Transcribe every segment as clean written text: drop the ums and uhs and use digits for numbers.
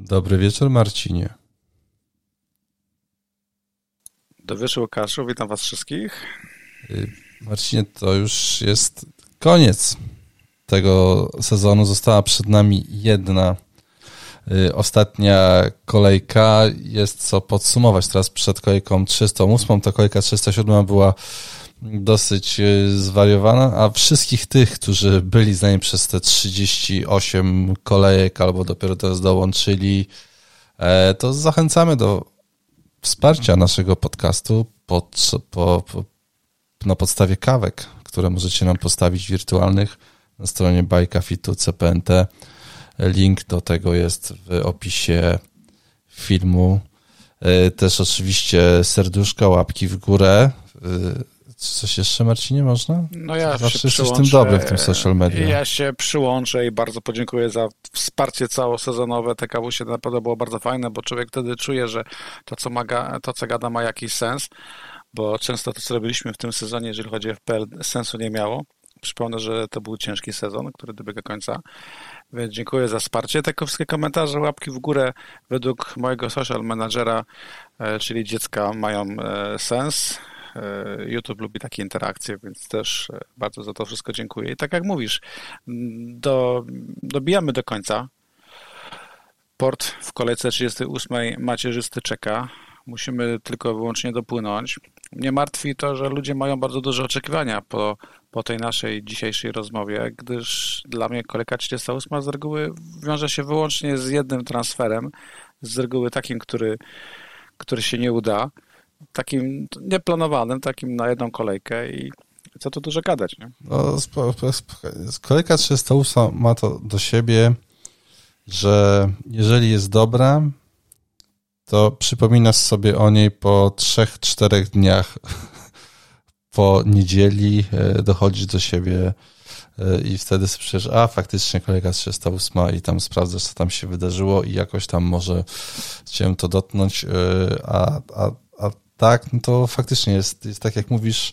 Dobry wieczór, Marcinie. Dobry wieczór, Łukaszu. Witam was wszystkich. Marcinie, to już jest koniec tego sezonu. Została przed nami jedna ostatnia kolejka. Jest co podsumować teraz przed kolejką 308. Ta kolejka 307 była dosyć zwariowana, a wszystkich tych, którzy byli z nami przez te 38 kolejek albo dopiero teraz dołączyli, to zachęcamy do wsparcia naszego podcastu na podstawie kawek, które możecie nam postawić wirtualnych na stronie buycafitu.cpnt. Link do tego jest w opisie filmu. Też oczywiście serduszka, łapki w górę. Coś jeszcze, Marcinie, można? No ja zawsze jesteś tym dobry w tym social media. Ja się przyłączę i bardzo podziękuję za wsparcie całosezonowe. TKW się naprawdę było bardzo fajne, bo człowiek wtedy czuje, że to, co gada, ma jakiś sens, bo często to, co robiliśmy w tym sezonie, jeżeli chodzi o FPL, sensu nie miało. Przypomnę, że to był ciężki sezon, który dobiega końca, więc dziękuję za wsparcie. Te wszystkie komentarze, łapki w górę według mojego social managera, czyli dziecka, mają sens. YouTube lubi takie interakcje, więc też bardzo za to wszystko dziękuję. I tak jak mówisz, dobijamy do końca. Port w kolejce 38 macierzysty czeka. Musimy tylko wyłącznie dopłynąć. Mnie martwi to, że ludzie mają bardzo duże oczekiwania po tej naszej dzisiejszej rozmowie, gdyż dla mnie kolejka 38 z reguły wiąże się wyłącznie z jednym transferem, z reguły takim, który się nie uda, takim nieplanowanym, takim na jedną kolejkę i co tu dużo gadać, nie? No, kolejka 308 ma to do siebie, że jeżeli jest dobra, to przypominasz sobie o niej po 3-4 dniach po niedzieli, dochodzisz do siebie i wtedy słyszysz, faktycznie kolejka 308 i tam sprawdzasz, co tam się wydarzyło i jakoś tam może chciałem to dotknąć, a tak, no to faktycznie jest tak jak mówisz,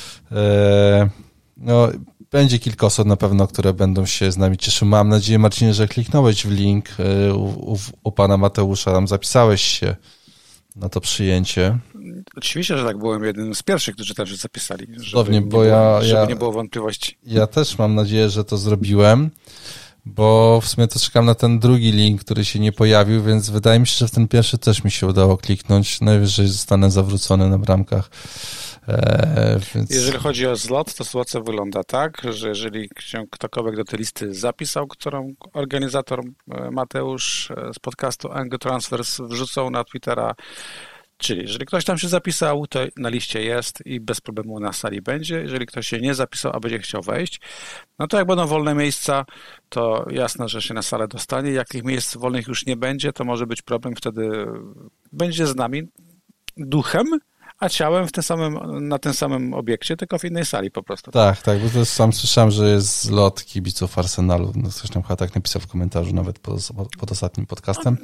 no będzie kilka osób na pewno, które będą się z nami cieszyły. Mam nadzieję, Marcinie, że kliknąłeś w link u pana Mateusza, tam zapisałeś się na to przyjęcie. Oczywiście, że tak, byłem jednym z pierwszych, którzy tam się zapisali. Cudownie, żeby nie było wątpliwości. Ja też mam nadzieję, że to zrobiłem, bo w sumie to czekam na ten drugi link, który się nie pojawił, więc wydaje mi się, że w ten pierwszy też mi się udało kliknąć. Najwyżej zostanę zawrócony na bramkach. Więc... Jeżeli chodzi o zlot, to sytuacja wygląda tak, że jeżeli się ktokolwiek do tej listy zapisał, którą organizator Mateusz z podcastu Angle Transfers wrzucał na Twittera, czyli jeżeli ktoś tam się zapisał, to na liście jest i bez problemu na sali będzie. Jeżeli ktoś się nie zapisał, a będzie chciał wejść, no to jak będą wolne miejsca, to jasne, że się na salę dostanie. Jak tych miejsc wolnych już nie będzie, to może być problem, wtedy będzie z nami duchem, a ciałem na tym samym obiekcie, tylko w innej sali po prostu. Tak, bo to sam słyszałem, że jest zlot kibiców Arsenalu. No, ktoś tam chyba tak napisał w komentarzu nawet pod ostatnim podcastem.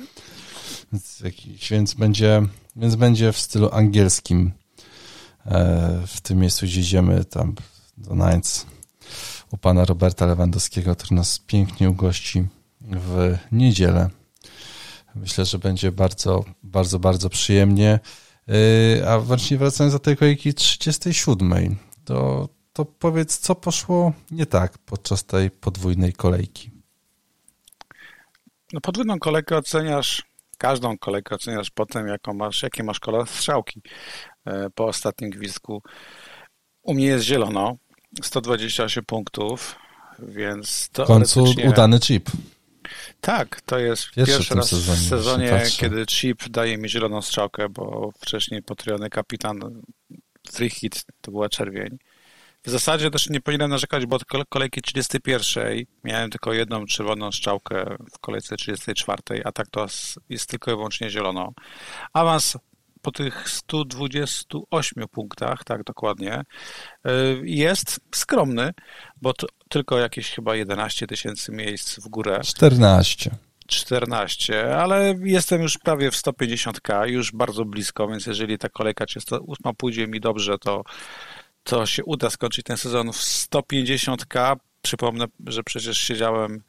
Więc będzie w stylu angielskim w tym miejscu, gdzie idziemy tam do Nights u pana Roberta Lewandowskiego, który nas pięknie ugości w niedzielę. Myślę, że będzie bardzo, bardzo, bardzo przyjemnie. A właśnie wracając do tej kolejki 37, to powiedz, co poszło nie tak podczas tej podwójnej kolejki? No, podwójną kolejkę każdą kolejkę oceniasz po tym, jakie masz kolor strzałki po ostatnim gwizdku. U mnie jest zielono, 128 punktów, więc to w końcu udany chip. Tak, to jest pierwszy raz w sezonie, kiedy chip daje mi zieloną strzałkę, bo wcześniej potrojony kapitan free hit to była czerwień. W zasadzie też nie powinienem narzekać, bo od kolejki 31 miałem tylko jedną czerwoną strzałkę w kolejce 34, a tak to jest tylko i wyłącznie zielono. Awans po tych 128 punktach, tak dokładnie, jest skromny, bo to tylko jakieś chyba 11 000 miejsc w górę. 14, ale jestem już prawie w 150k, już bardzo blisko, więc jeżeli ta kolejka 38 pójdzie mi dobrze, to się uda skończyć ten sezon w 150k. Przypomnę, że przecież siedziałem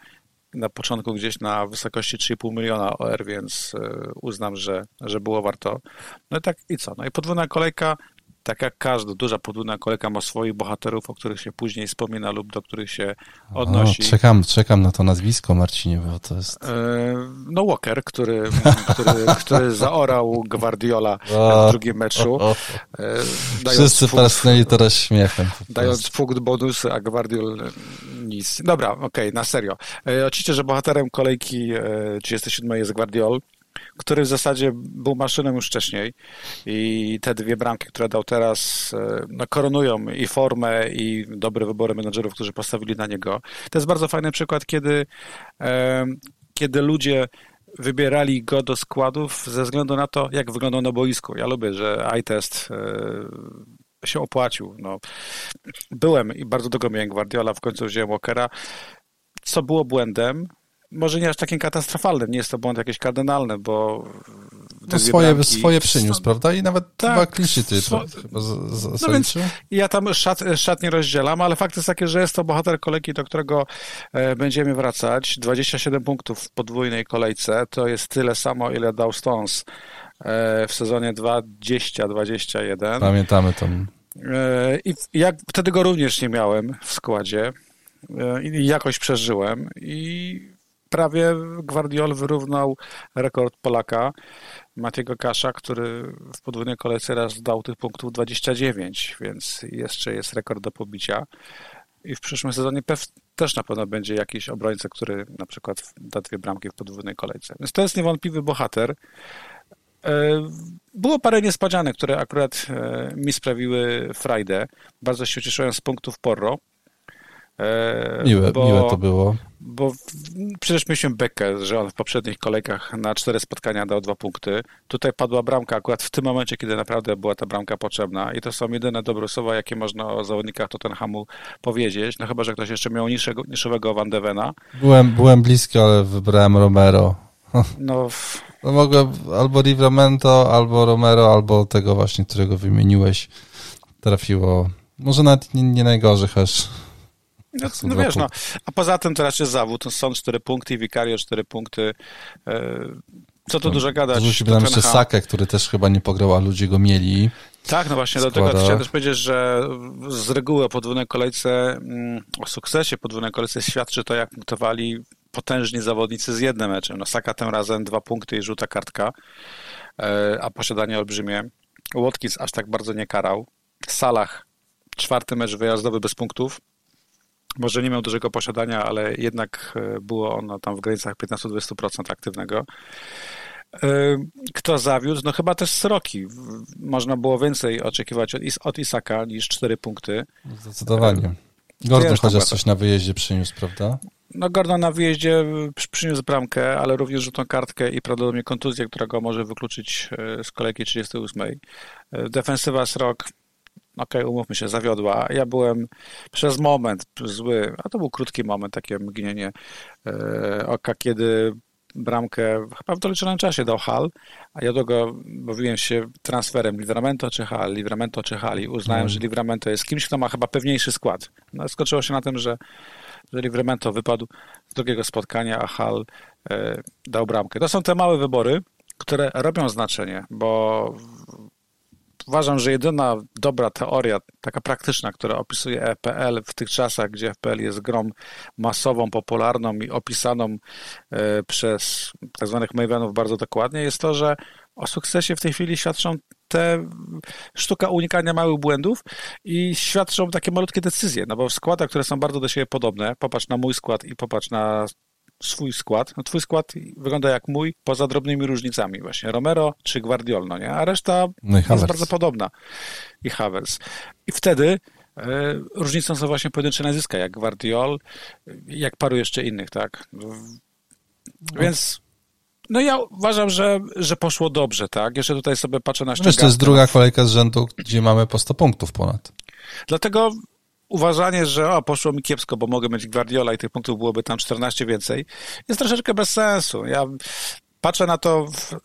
na początku gdzieś na wysokości 3,5 miliona OR, więc uznam, że było warto. No i tak i co? No i podwójna kolejka, tak jak każda duża podwójna kolejka ma swoich bohaterów, o których się później wspomina lub do których się odnosi. Czekam na to nazwisko, Marcinie, bo to jest... No Walker, który zaorał Guardiola w drugim meczu. Wszyscy parsknęli teraz śmiechem. Dając punkt bonusy, a Guardiol nic. Dobra, okej, na serio. Oczywiście, że bohaterem kolejki 37 jest Guardiol, który w zasadzie był maszyną już wcześniej i te dwie bramki, które dał teraz, no, koronują i formę, i dobre wybory menedżerów, którzy postawili na niego. To jest bardzo fajny przykład, kiedy ludzie wybierali go do składów ze względu na to, jak wyglądał na boisku. Ja lubię, że eye test się opłacił. No, byłem i bardzo długo miałem Guardiola, w końcu wziąłem Walkera, co było błędem. Może nie aż takim katastrofalnym, nie jest to błąd jakiś kardynalny, bo... No swoje przyniósł, prawda? I nawet tak, dwa clean-sheety chyba no więc ja tam szat nie rozdzielam, ale fakt jest taki, że jest to bohater kolejki, do którego będziemy wracać. 27 punktów w podwójnej kolejce, to jest tyle samo, ile dał Stones w sezonie 20-21. Pamiętamy to. I jak wtedy go również nie miałem w składzie i jakoś przeżyłem i prawie Guardiol wyrównał rekord Polaka Matiego Kasza, który w podwójnej kolejce raz dał tych punktów 29, więc jeszcze jest rekord do pobicia. I w przyszłym sezonie też na pewno będzie jakiś obrońca, który na przykład da 2 bramki w podwójnej kolejce. Więc to jest niewątpliwy bohater. Było parę niespodzianek, które akurat mi sprawiły frajdę. Bardzo się cieszyłem z punktów Porro. Miłe to było. Bo przecież mieliśmy bekę, że on w poprzednich kolejkach na 4 spotkania dał 2 punkty. Tutaj padła bramka akurat w tym momencie, kiedy naprawdę była ta bramka potrzebna. I to są jedyne dobre słowa, jakie można o zawodnikach Tottenhamu powiedzieć. No chyba, że ktoś jeszcze miał niższego Van de Vena. Byłem bliski, ale wybrałem Romero. No mogłem albo Livramento, albo Romero, albo tego właśnie, którego wymieniłeś. Trafiło. Może nawet nie najgorzej, chociaż... No wiesz, no, a poza tym to raczej zawód, to są 4 punkty, Vicario 4 punkty, co tu dużo gadać. Rzuciłby tam jeszcze Sakę, który też chyba nie pograł, a ludzie go mieli. Tak, no właśnie, do tego chciałem też powiedzieć, że z reguły o sukcesie podwójnej kolejce świadczy to, jak punktowali potężni zawodnicy z jednym meczem. No Saka tym razem 2 punkty i żółta kartka, a posiadanie olbrzymie. Watkins aż tak bardzo nie karał. Salah 4 mecz wyjazdowy bez punktów. Może nie miał dużego posiadania, ale jednak było ono tam w granicach 15-20% aktywnego. Kto zawiódł? No chyba też Sroki. Można było więcej oczekiwać od Isaka niż 4 punkty. Zdecydowanie. Gordon chociaż coś na wyjeździe przyniósł, prawda? No Gordon na wyjeździe przyniósł bramkę, ale również rzutną kartkę i prawdopodobnie kontuzję, która go może wykluczyć z kolejki 38. Defensywa Srok, okej, umówmy się, zawiodła. Ja byłem przez moment zły, a to był krótki moment, takie mgnienie oka, kiedy bramkę chyba w doliczonym czasie dał Hall, a ja długo bawiłem się transferem Livramento czy Hall i uznałem, że Livramento jest kimś, kto ma chyba pewniejszy skład. No, skoczyło się na tym, że Livramento wypadł z drugiego spotkania, a Hall dał bramkę. To są te małe wybory, które robią znaczenie, bo uważam, że jedyna dobra teoria, taka praktyczna, która opisuje FPL w tych czasach, gdzie FPL jest grą masową, popularną i opisaną przez tak zwanych mavenów bardzo dokładnie, jest to, że o sukcesie w tej chwili świadczą te sztuka unikania małych błędów i świadczą takie malutkie decyzje, no bo w składach, które są bardzo do siebie podobne, popatrz na mój skład i popatrz na swój skład, no twój skład wygląda jak mój, poza drobnymi różnicami właśnie, Romero czy Guardiol, no nie? A reszta jest bardzo podobna. I Havertz. I wtedy różnicą są właśnie pojedyncze nazwiska, jak Guardiol, jak paru jeszcze innych, tak? Więc no ja uważam, że poszło dobrze, tak? Jeszcze tutaj sobie patrzę na ściągawkę. To jest druga kolejka z rzędu, gdzie mamy po 100 punktów ponad. Dlatego uważanie, że poszło mi kiepsko, bo mogę mieć Guardiola i tych punktów byłoby tam 14 więcej, jest troszeczkę bez sensu. Ja patrzę na to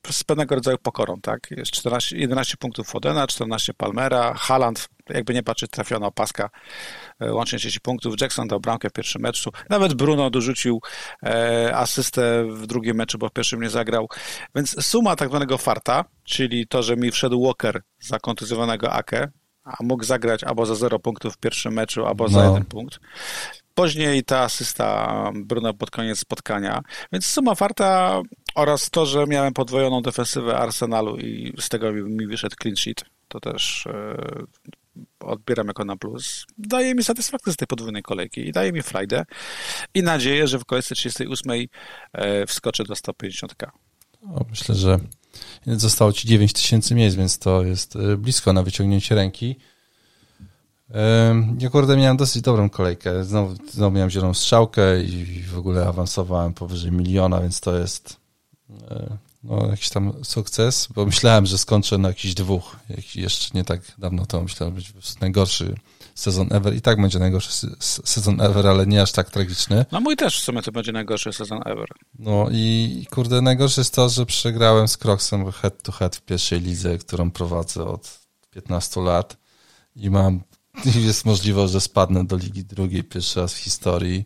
z pewnego rodzaju pokorą, tak? Jest 11 punktów Fodena, 14 Palmera, Haaland, jakby nie patrzeć, trafiono opaska, łącznie 30 punktów, Jackson dał bramkę w pierwszym meczu, nawet Bruno dorzucił asystę w drugim meczu, bo w pierwszym nie zagrał, więc suma tak zwanego farta, czyli to, że mi wszedł Walker za kontuzjowanego Ake, a mógł zagrać albo za 0 punktów w pierwszym meczu, albo za 1 punkt. Później ta asysta Bruno pod koniec spotkania, więc suma farta oraz to, że miałem podwojoną defensywę Arsenalu i z tego mi wyszedł clean sheet, to też odbieram jako na plus. Daje mi satysfakcję z tej podwójnej kolejki i daje mi frajdę i nadzieję, że w kolejce 38 wskoczę do 150k. Myślę, że zostało ci 9000 miejsc, więc to jest blisko na wyciągnięcie ręki. Ja kurde miałem dosyć dobrą kolejkę. Znowu miałem zieloną strzałkę i w ogóle awansowałem powyżej 1 000 000, więc to jest jakiś tam sukces, bo myślałem, że skończę na jakichś 2. Jeszcze nie tak dawno temu myślałem, że będzie najgorszy sezon ever. I tak będzie najgorszy sezon ever, ale nie aż tak tragiczny. No mój też w sumie to będzie najgorszy sezon ever. No i kurde, najgorsze jest to, że przegrałem z Crocsem head to head w pierwszej lidze, którą prowadzę od 15 lat i jest możliwość, że spadnę do Ligi Drugiej pierwszy raz w historii.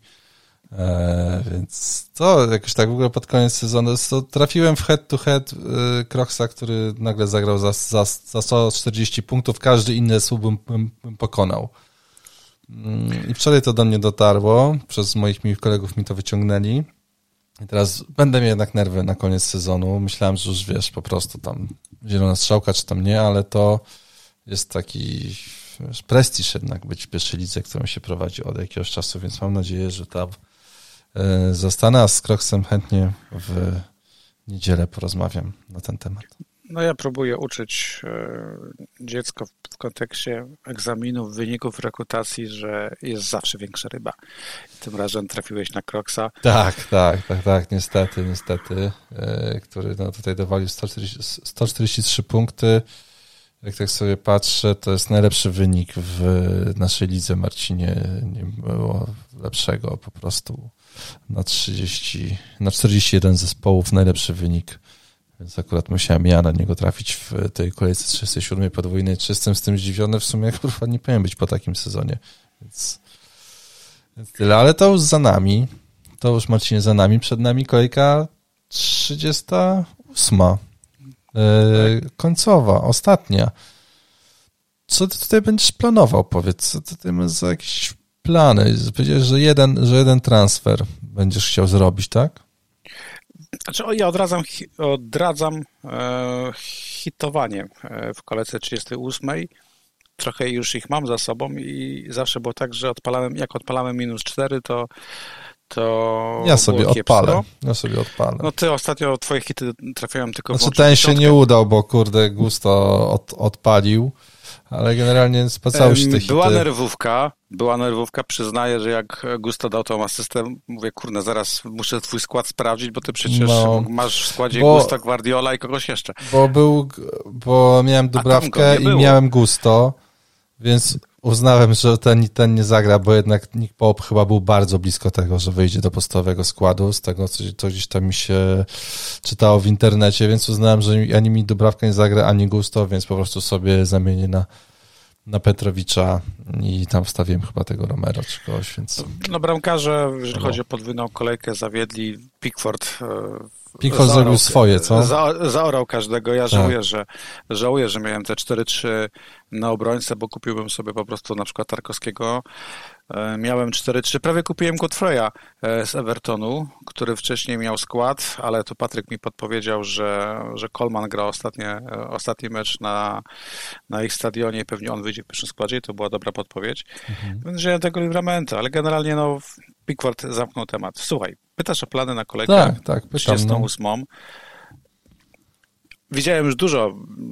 Więc to jakoś tak w ogóle pod koniec sezonu to trafiłem w head to head Crocsa, który nagle zagrał za 140 punktów, każdy inny słup bym pokonał. I wczoraj to do mnie dotarło, przez moich miłych kolegów mi to wyciągnęli i teraz będę miał jednak nerwy na koniec sezonu. Myślałem, że już wiesz, po prostu tam zielona strzałka czy tam nie, ale to jest taki prestiż jednak być w pierwszej lidze, którą się prowadzi od jakiegoś czasu, więc mam nadzieję, że tam zostanę, a z Crocsem chętnie w niedzielę porozmawiam na ten temat. No ja próbuję uczyć dziecko w kontekście egzaminów, wyników rekrutacji, że jest zawsze większa ryba. I tym razem trafiłeś na Crocsa. Tak, niestety, który tutaj dowalił 143 punkty. Jak tak sobie patrzę, to jest najlepszy wynik w naszej lidze, Marcinie. Nie było lepszego po prostu. Na 41 zespołów najlepszy wynik. Więc akurat musiałem ja na niego trafić w tej kolejce 37 podwójnej. Czy jestem z tym zdziwiony? W sumie kurwa nie powinien być po takim sezonie. Więc tyle. Ale to już za nami. To już, Marcinie, za nami. Przed nami kolejka 38. Końcowa, ostatnia. Co ty tutaj będziesz planował? Powiedz, co ty masz za jakieś plany? Powiedziałeś, że jeden transfer będziesz chciał zrobić, tak? Znaczy, ja odradzam hitowanie w kolejce 38. Trochę już ich mam za sobą i zawsze było tak, że jak odpalałem -4, to ja sobie odpalę. No ty ostatnio twoje hity trafiają tylko Znaczy ten się nie udał, bo kurde Gusto odpalił, ale generalnie spłacały się te hity. Była nerwówka, przyznaję, że jak Gusto dał tą asystę, mówię, kurna, zaraz muszę twój skład sprawdzić, bo ty przecież masz w składzie Gusto, Guardiola i kogoś jeszcze. Bo miałem Dubrawkę i miałem Gusto, więc uznałem, że ten nie zagra, bo jednak Nick Pope chyba był bardzo blisko tego, że wyjdzie do podstawowego składu, z tego, co gdzieś tam mi się czytało w internecie, więc uznałem, że ani mi Dubrawka nie zagra, ani Gusto, więc po prostu sobie zamienię na Petrowicza i tam wstawiłem chyba tego Romero czy kogoś, więc... No bramkarze, jeżeli chodzi o podwójną kolejkę, zawiedli. Pickford zrobił swoje, co? Zaorał każdego. Ja żałuję, że miałem te 4-3 na obrońcę, bo kupiłbym sobie po prostu na przykład Tarkowskiego. Miałem 4-3, prawie kupiłem Godfreya z Evertonu, który wcześniej miał skład, ale tu Patryk mi podpowiedział, że Coleman gra ostatni mecz na ich stadionie i pewnie on wyjdzie w pierwszym składzie i to była dobra podpowiedź. Więc wziąłem tego Livramento, ale generalnie Pickford zamknął temat. Słuchaj, pytasz o plany na kolejkę 38. Widziałem już dużo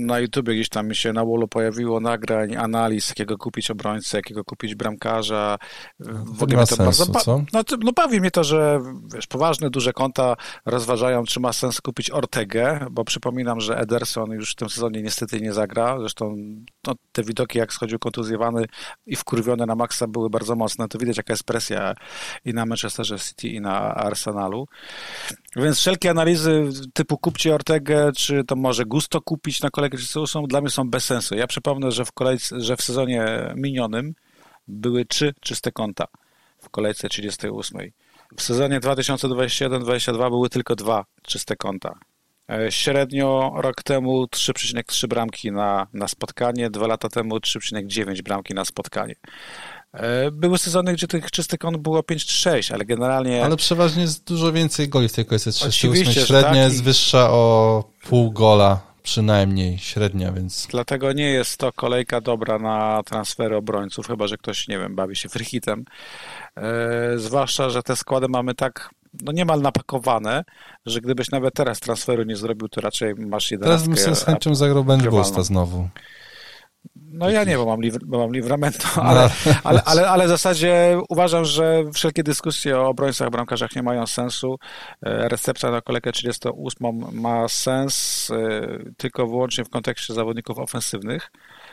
na YouTubie gdzieś tam mi się na wallu pojawiło nagrań, analiz, jakiego kupić obrońcę, jakiego kupić bramkarza. W ogóle mnie to sensu, bardzo bawi mnie to, że wiesz, poważne, duże konta rozważają, czy ma sens kupić Ortegę, bo przypominam, że Ederson już w tym sezonie niestety nie zagra. Zresztą te widoki, jak schodził kontuzjowany i wkurwiony na maksa, były bardzo mocne. To widać, jaka jest presja i na Manchesterze City, i na Arsenalu. Więc wszelkie analizy typu kupcie Ortegę, czy to może Gusto kupić na kolejkę 38, dla mnie są bez sensu. Ja przypomnę, że w sezonie minionym były 3 czyste konta w kolejce 38. W sezonie 2021-2022 były tylko 2 czyste konta. Średnio rok temu 3,3 bramki na spotkanie, 2 lata temu 3,9 bramki na spotkanie. Były sezony, gdzie tych czystych kont było 5 czy 6, ale generalnie... Ale przeważnie jest dużo więcej goli w tej kolejce 38. Oczywiście, średnia tak. jest wyższa o pół gola, przynajmniej średnia, więc... Dlatego nie jest to kolejka dobra na transfery obrońców, chyba że ktoś, nie wiem, bawi się free hitem. Zwłaszcza, że te składy mamy tak niemal napakowane, że gdybyś nawet teraz transferu nie zrobił, to raczej masz 11. Teraz bym sobie z chęcią zagrał Bengusta znowu. No ja nie, bo mam Livramento, ale w zasadzie uważam, że wszelkie dyskusje o obrońcach, bramkarzach nie mają sensu. Recepcja na kolejkę 38 ma sens tylko wyłącznie w kontekście zawodników ofensywnych,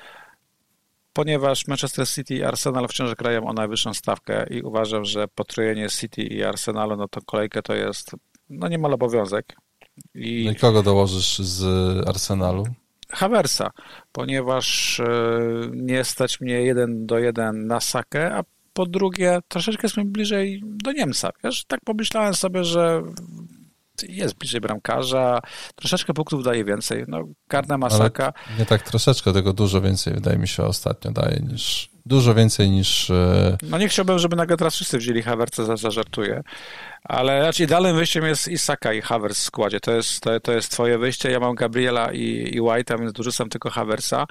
ponieważ Manchester City i Arsenal wciąż grają o najwyższą stawkę i uważam, że potrojenie City i Arsenalu na tą kolejkę to jest niemal obowiązek. No i kogo dołożysz z Arsenalu? Haversa, ponieważ nie stać mnie 1-1 na Sakę, a po drugie troszeczkę jest mi bliżej do Niemca. Wiesz, tak pomyślałem sobie, że jest bliżej bramkarza, troszeczkę punktów daje więcej. Karna Masaka. Ale nie tak troszeczkę, tego dużo więcej wydaje mi się ostatnio daje dużo więcej niż... Nie chciałbym, żeby nagle teraz wszyscy wzięli Havertza, zażartuję. Ale raczej idealnym wyjściem jest i Saka, i Havertz w składzie. To jest twoje wyjście. Ja mam Gabriela i White'a, więc dorzucam tylko Havertza.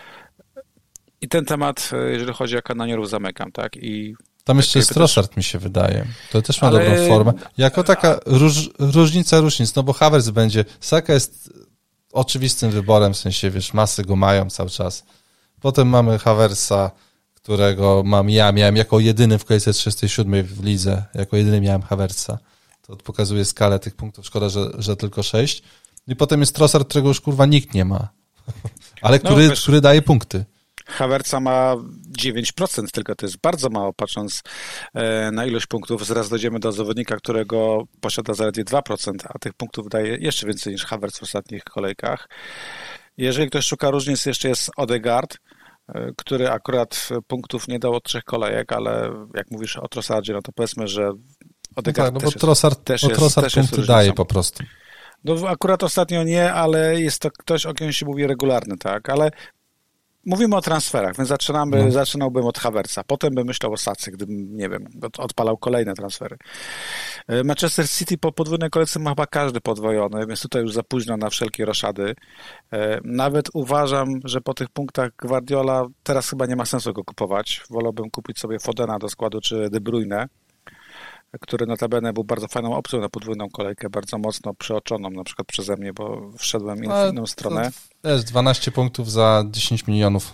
I ten temat, jeżeli chodzi o kanonierów, zamykam, tak? Tam jeszcze jest Trossard, mi się wydaje. To też ma dobrą formę. Jako taka różnica różnic, bo Havertz będzie... Saka jest oczywistym wyborem, w sensie, wiesz, masy go mają cały czas. Potem mamy Havertza, którego miałem jako jedyny w kolejce 37 w lidze, jako jedyny miałem Havertza. To pokazuje skalę tych punktów, szkoda, że tylko 6. I potem jest Trossard, którego już kurwa nikt nie ma, ale który daje punkty. Havertza ma 9%, tylko to jest bardzo mało, patrząc na ilość punktów. Zaraz dojdziemy do zawodnika, którego posiada zaledwie 2%, a tych punktów daje jeszcze więcej niż Havertz w ostatnich kolejkach. Jeżeli ktoś szuka różnic, jeszcze jest Odegaard, który akurat punktów nie dał od 3 kolejek, ale jak mówisz o Trossardzie, to powiedzmy, że Odegaard też punkty daje po prostu. Akurat ostatnio nie, ale jest to ktoś, o kim się mówi regularny, tak, ale mówimy o transferach, więc zaczynałbym od Havertza, potem bym myślał o Sacy, gdybym, nie wiem, odpalał kolejne transfery. Manchester City po podwójnej kolejce ma chyba każdy podwojony, więc tutaj już za późno na wszelkie roszady. Nawet uważam, że po tych punktach Guardiola teraz chyba nie ma sensu go kupować. Wolałbym kupić sobie Fodena do składu, czy De Bruyne, który notabene był bardzo fajną opcją na podwójną kolejkę, bardzo mocno przeoczoną, na przykład przeze mnie, bo wszedłem w inną stronę. To jest 12 punktów za 10 milionów.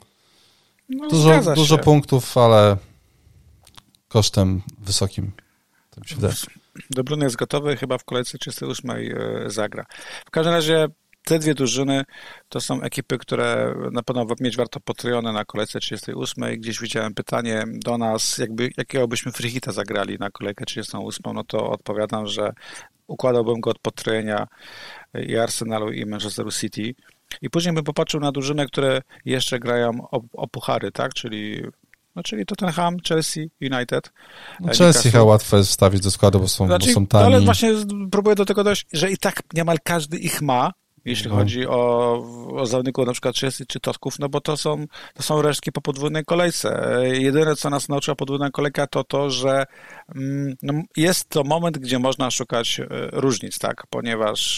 Dużo punktów, ale kosztem wysokim. To mi się wydaje. De Bruyne jest gotowy, chyba w kolejce 38 zagra. W każdym razie te dwie drużyny to są ekipy, które na pewno mieć warto potrojone na kolejce 38. Gdzieś widziałem pytanie do nas, jakiego byśmy free hita zagrali na kolejkę 38, to odpowiadam, że układałbym go od potrojenia i Arsenalu, i Manchesteru City. I później bym popatrzył na drużyny, które jeszcze grają o puchary, tak? Czyli Tottenham, Chelsea, United. Chelsea chyba łatwo jest wstawić do składu, bo są tani. Ale właśnie próbuję do tego dojść, że i tak niemal każdy ich ma, jeśli chodzi o zawodników na przykład Chelsea czy Totków, bo to są resztki po podwójnej kolejce. Jedyne, co nas nauczyła podwójna kolejka, to że jest to moment, gdzie można szukać różnic, tak? Ponieważ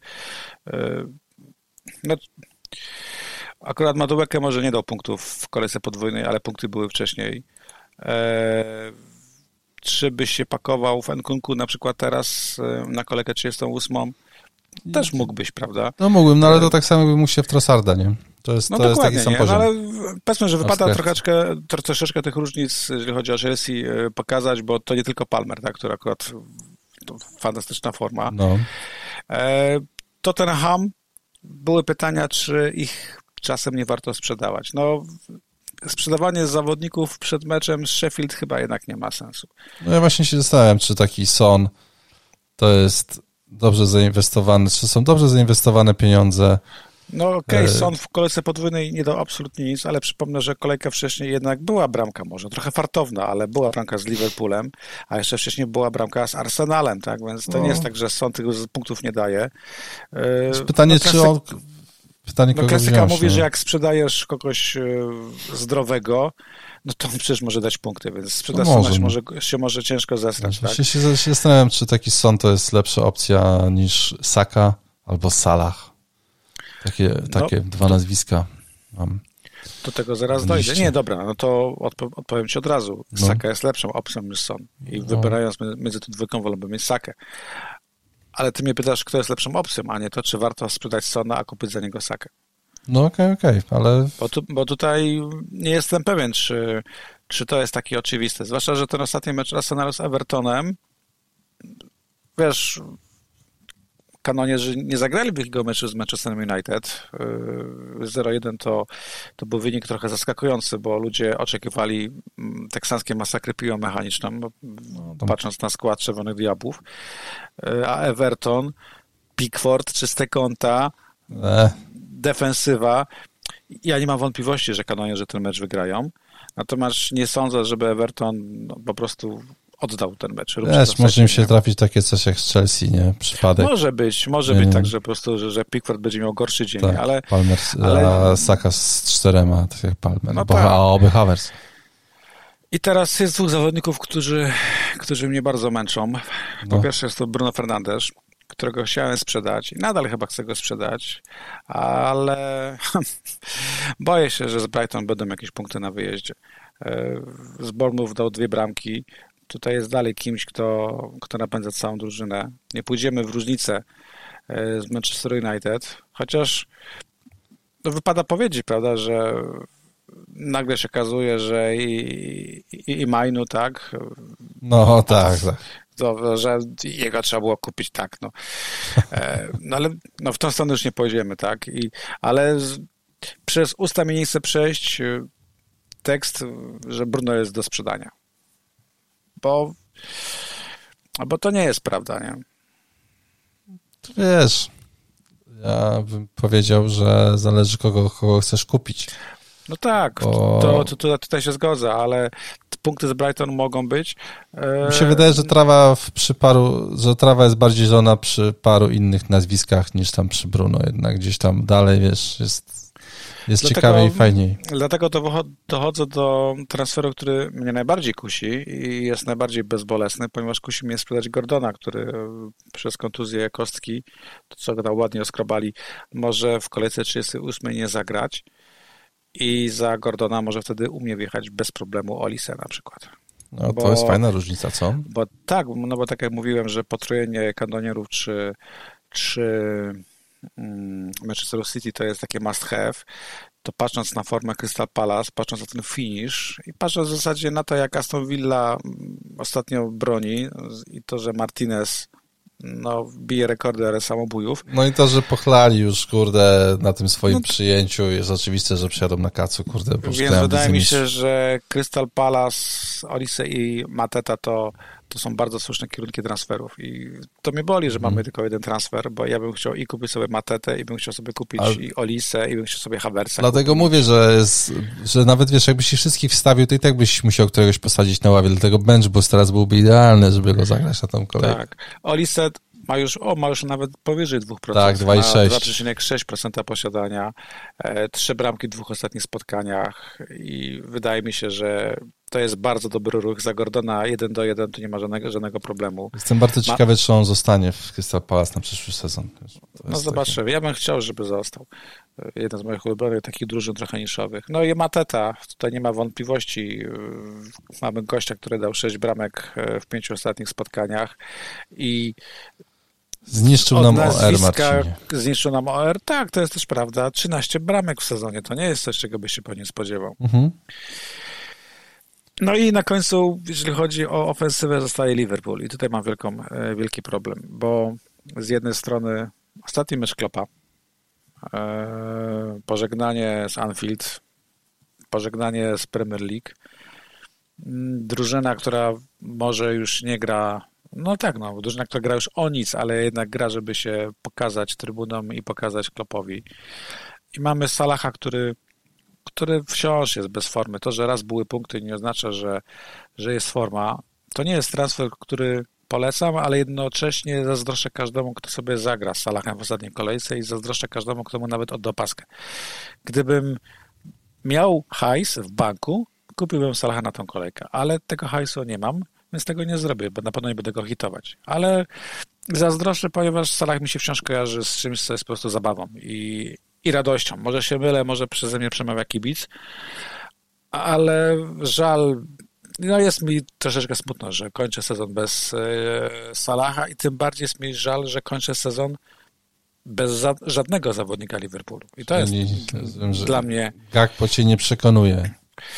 akurat Madueke może nie dał punktów w kolejce podwójnej, ale punkty były wcześniej. Czy byś się pakował w Nkunku na przykład teraz na kolejkę 38? też mógłbyś, prawda? No mógłbym, no ale to tak samo jakby mógł się w Trossarda, nie? To jest taki sam poziom. No, ale powiedzmy, że wypada troszeczkę tych różnic, jeżeli chodzi o Chelsea, pokazać, bo to nie tylko Palmer, tak, który akurat fantastyczna forma. No. Tottenham, były pytania, czy ich czasem nie warto sprzedawać. No, sprzedawanie zawodników przed meczem z Sheffield chyba jednak nie ma sensu. No ja właśnie się zastanawiam, czy taki Son to jest dobrze zainwestowane, czy są dobrze zainwestowane pieniądze. No okej, Son w kolejce podwójnej nie dał absolutnie nic, ale przypomnę, że kolejka wcześniej jednak była bramka może, trochę fartowna, ale była bramka z Liverpoolem, a jeszcze wcześniej była bramka z Arsenalem, tak, więc to nie jest tak, że Son tych punktów nie daje. Pytanie, czy on... Pytanie, kogo klasyka mówi, że jak sprzedajesz kogoś zdrowego, no to on przecież może dać punkty, więc sprzedaż się może ciężko zesrać. Tak? Się zastanawiam, czy taki Son to jest lepsza opcja niż Saka albo Salah. Takie dwa nazwiska mam. Do tego zaraz dojdzie. Nie, dobra, no to odpowiem ci od razu. Saka jest lepszą opcją niż Son. I wybierając między tą dwójką, wolałbym mieć Sakę. Ale ty mnie pytasz, kto jest lepszą opcją, a nie to, czy warto sprzedać Sona, a kupić za niego Sakę. No okej, ale... Bo tutaj nie jestem pewien, czy to jest takie oczywiste. Zwłaszcza, że ten ostatni mecz Arsenalu z Evertonem, wiesz, kanonierzy nie zagrali wielkiego meczu z Manchesterem United. 0-1 to był wynik trochę zaskakujący, bo ludzie oczekiwali teksańskiej masakry piłą mechaniczną, patrząc na skład Czerwonych Diabłów. A Everton, Pickford, czyste kąta, defensywa. Ja nie mam wątpliwości, że kanonierzy ten mecz wygrają. Natomiast nie sądzę, żeby Everton po prostu oddał ten mecz. Może im się trafić takie coś jak z Chelsea, nie? Przypadek. Może być tak, że po prostu, że Pickford będzie miał gorszy dzień, tak, ale... Palmer, a Saka z 4, tak jak Palmer. No a oby Havertz. I teraz jest dwóch zawodników, którzy mnie bardzo męczą. Po pierwsze jest to Bruno Fernandes, którego chciałem sprzedać i nadal chyba chcę go sprzedać, ale boję się, że z Brighton będą jakieś punkty na wyjeździe. Z Bournemouth dał 2 bramki. Tutaj jest dalej kimś, kto napędza całą drużynę. Nie pójdziemy w różnicę z Manchester United, chociaż wypada powiedzieć, prawda, że nagle się okazuje, że i Mainu, tak? No tak. To, że jego trzeba było kupić, tak, no. No ale w tą stronę już nie pojedziemy, tak? Ale przez usta mi nie chce przejść tekst, że Bruno jest do sprzedania. Bo to nie jest prawda, nie? Wiesz, ja bym powiedział, że zależy kogo chcesz kupić. No tak, tutaj się zgodzę, ale punkty z Brighton mogą być. Mi się wydaje, że trawa jest bardziej zielona przy paru innych nazwiskach niż tam przy Bruno, jednak gdzieś tam dalej, wiesz, jest ciekawiej i fajniej. Dlatego dochodzę do transferu, który mnie najbardziej kusi i jest najbardziej bezbolesny, ponieważ kusi mnie sprzedać Gordona, który przez kontuzję kostki, to co go ładnie oskrobali, może w kolejce 38 nie zagrać i za Gordona może wtedy u mnie wjechać bez problemu Olise na przykład. No to jest fajna różnica, co? Bo tak jak mówiłem, że potrojenie kanonierów czy Manchester City to jest takie must have, to patrząc na formę Crystal Palace, patrząc na ten finish i patrząc w zasadzie na to, jak Aston Villa ostatnio broni i to, że Martinez bije rekordy samobójów. No i to, że pochlali już, kurde, na tym swoim przyjęciu, jest oczywiste, że przyjadą na kacu, kurde. Więc wydaje mi się, że Crystal Palace, Olise i Mateta to są bardzo słuszne kierunki transferów i to mnie boli, że mamy tylko jeden transfer, bo ja bym chciał i kupić sobie Matetę, i bym chciał sobie kupić i Olise, i bym chciał sobie Havertza. Dlatego mówię, że nawet wiesz, jakbyś ich wszystkich wstawił, to i tak byś musiał któregoś posadzić na ławie, dlatego bench boost teraz byłby idealny, żeby go zagrać na tą kolejkę. Tak. Olise ma już nawet powyżej 2%. Tak, 2,6. 2,6% posiadania, 3 bramki w 2 ostatnich spotkaniach i wydaje mi się, że to jest bardzo dobry ruch. Za Gordona 1-1 to nie ma żadnego problemu. Jestem bardzo ciekawy, czy on zostanie w Crystal Palace na przyszły sezon. Zobaczymy. Takie... Ja bym chciał, żeby został. Jeden z moich ulubionych takich drużyn trochę niszowych. No i Mateta, tutaj nie ma wątpliwości. Mamy gościa, który dał 6 bramek w 5 ostatnich spotkaniach i Zniszczył nam OR, Marcinie. Zniszczył nam OR, tak, to jest też prawda. 13 bramek w sezonie, to nie jest coś, czego by się po nim spodziewał. No i na końcu, jeżeli chodzi o ofensywę, zostaje Liverpool. I tutaj mam wielki problem, bo z jednej strony ostatni mecz Kloppa, pożegnanie z Anfield, pożegnanie z Premier League, drużyna, która może już nie gra, drużyna, która gra już o nic, ale jednak gra, żeby się pokazać trybunom i pokazać Kloppowi. I mamy Salaha, który wciąż jest bez formy. To, że raz były punkty, nie oznacza, że jest forma. To nie jest transfer, który polecam, ale jednocześnie zazdroszczę każdemu, kto sobie zagra z Salahem w ostatniej kolejce i zazdroszczę każdemu, kto mu nawet odda paskę. Gdybym miał hajs w banku, kupiłbym Salaha na tą kolejkę, ale tego hajsu nie mam, więc tego nie zrobię, bo na pewno nie będę go hitować. Ale zazdroszczę, ponieważ Salah mi się wciąż kojarzy z czymś, co jest po prostu zabawą i radością. Może się mylę, może przeze mnie przemawia kibic, ale żal, jest mi troszeczkę smutno, że kończę sezon bez Salaha i tym bardziej jest mi żal, że kończę sezon bez żadnego zawodnika Liverpoolu. I to jest dla mnie... Gakpo cię nie przekonuje.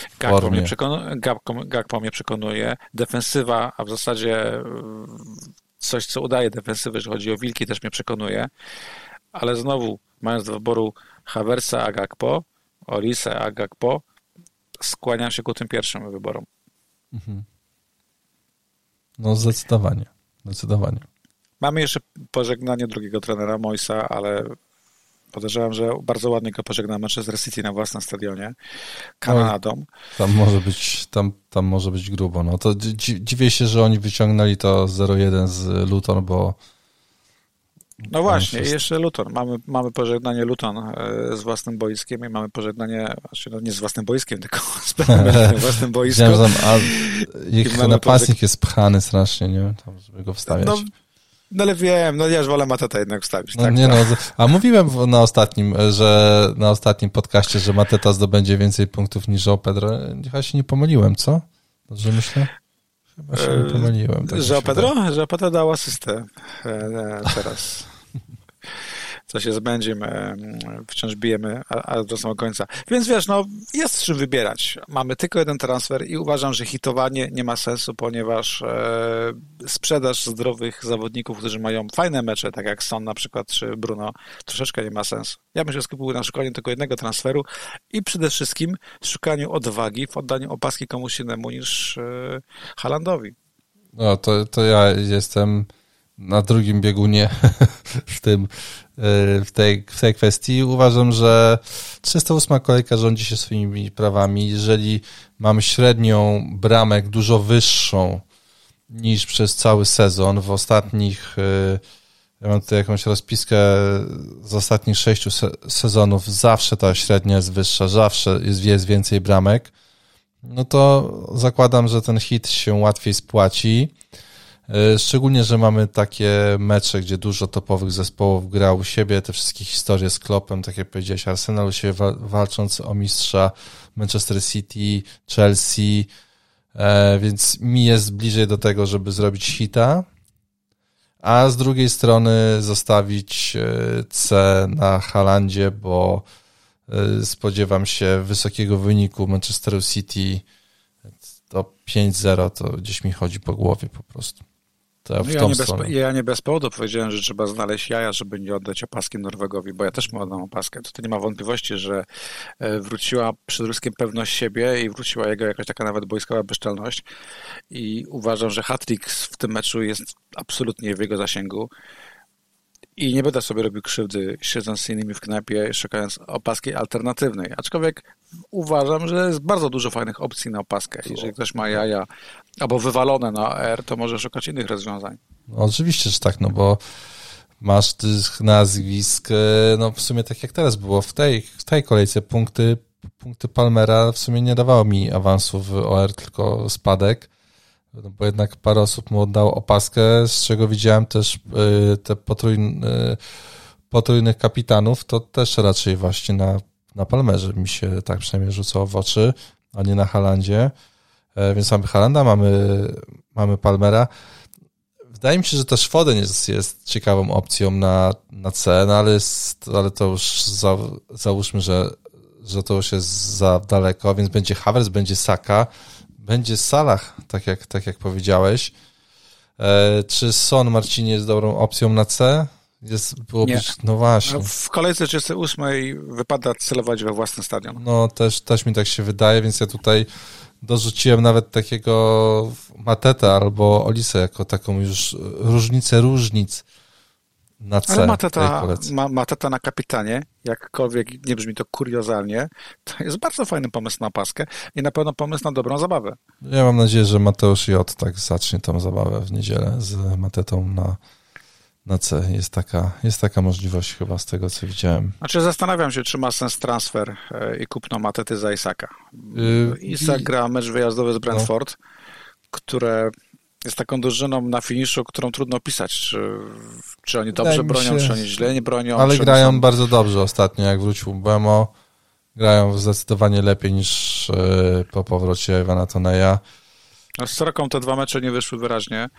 Gakpo mnie przekonuje. Defensywa, a w zasadzie coś, co udaje defensywy, że chodzi o wilki, też mnie przekonuje. Ale znowu, mając do wyboru Havertza a Gakpo, Olisę a Gakpo, skłaniam się ku tym pierwszym wyborom. No zdecydowanie. Mamy jeszcze pożegnanie drugiego trenera Moysa, ale podejrzewam, że bardzo ładnie go pożegna Manchester City na własnym stadionie Kanadą. Tam może być grubo. No to dziwię się, że oni wyciągnęli to 0-1 z Luton, bo... No właśnie, i jeszcze Luton. Mamy pożegnanie Luton z własnym boiskiem i mamy pożegnanie, nie z własnym boiskiem, tylko z własnym boiskiem. Ich napastnik jest pchany strasznie, nie? Tam, żeby go wstawiać. No ale wiem, ja już wolę Mateta jednak wstawić. Tak, a mówiłem na ostatnim podcaście, że Mateta zdobędzie więcej punktów niż João Pedro. Chyba się nie pomyliłem, co? Dobrze myślę? Chyba się nie pomyliłem. Tak João Pedro dał asystę teraz. Co się zbędzimy, wciąż bijemy, a do samego końca. Więc wiesz, jest z czym wybierać. Mamy tylko jeden transfer i uważam, że hitowanie nie ma sensu, ponieważ sprzedaż zdrowych zawodników, którzy mają fajne mecze, tak jak Son na przykład, czy Bruno, troszeczkę nie ma sensu. Ja bym się skupił na szukaniu tylko jednego transferu i przede wszystkim szukaniu odwagi w oddaniu opaski komuś innemu niż Haalandowi. No, to ja jestem na drugim biegunie w tej kwestii. Uważam, że 308 kolejka rządzi się swoimi prawami. Jeżeli mamy średnią bramek dużo wyższą niż przez cały sezon, w ostatnich, ja mam tutaj jakąś rozpiskę z ostatnich 6 sezonów, zawsze ta średnia jest wyższa, zawsze jest więcej bramek, no to zakładam, że ten hit się łatwiej spłaci. Szczególnie, że mamy takie mecze, gdzie dużo topowych zespołów gra u siebie, te wszystkie historie z Kloppem, tak jak powiedziałeś, Arsenal u siebie walcząc o mistrza, Manchester City, Chelsea, więc mi jest bliżej do tego, żeby zrobić hita, a z drugiej strony zostawić C na Haalandzie, bo spodziewam się wysokiego wyniku Manchesteru City, to 5-0 to gdzieś mi chodzi po głowie po prostu. Ja nie bez powodu powiedziałem, że trzeba znaleźć jaja, żeby nie oddać opaski Norwegowi, bo ja też mu oddam opaskę. To nie ma wątpliwości, że wróciła przed Ruskiem pewność siebie i wróciła jego jakaś taka nawet boiskowa bezczelność i uważam, że hat-trick w tym meczu jest absolutnie w jego zasięgu i nie będę sobie robił krzywdy siedząc z innymi w knajpie, szukając opaski alternatywnej. Aczkolwiek uważam, że jest bardzo dużo fajnych opcji na opaskę. Jeżeli ktoś ma jaja albo wywalone na R, to może szukać innych rozwiązań. No, oczywiście, że tak, bo masz tych nazwisk, w sumie tak jak teraz było w tej kolejce, punkty Palmera w sumie nie dawało mi awansu w OR, tylko spadek. Bo jednak parę osób mu oddało opaskę, z czego widziałem też te potrójnych kapitanów, to też raczej właśnie na Palmerze mi się tak przynajmniej rzucało w oczy, a nie na Haalandzie. Więc mamy Haalanda, mamy Palmera. wydaje mi się, że też Foden jest ciekawą opcją na C, no ale to już załóżmy, że to już jest za daleko, więc będzie Havertz, będzie Saka, będzie Salah, tak jak powiedziałeś. Czy Son, Marcinie, jest dobrą opcją na C? Nie. No właśnie. W kolejce 38 wypada celować we własny stadion. No też mi tak się wydaje, więc ja tutaj dorzuciłem nawet takiego Mateta albo Olisę jako taką już różnic na C. Ale Mateta na kapitanie, jakkolwiek nie brzmi to kuriozalnie, to jest bardzo fajny pomysł na paskę i na pewno pomysł na dobrą zabawę. Ja mam nadzieję, że Mateusz J. tak zacznie tą zabawę w niedzielę z Matetą na C. Jest taka możliwość chyba z tego, co widziałem. Znaczy zastanawiam się, czy ma sens transfer i kupno Matety za Isaka. Isak gra mecz wyjazdowy z Brentford, które jest taką drużyną na finiszu, którą trudno opisać. Czy oni dobrze bronią, czy oni źle nie bronią. Ale grają bardzo dobrze ostatnio, jak wrócił Mbeumo. Grają zdecydowanie lepiej niż po powrocie Ivana Toneja. Z Soroką te 2 mecze nie wyszły wyraźnie.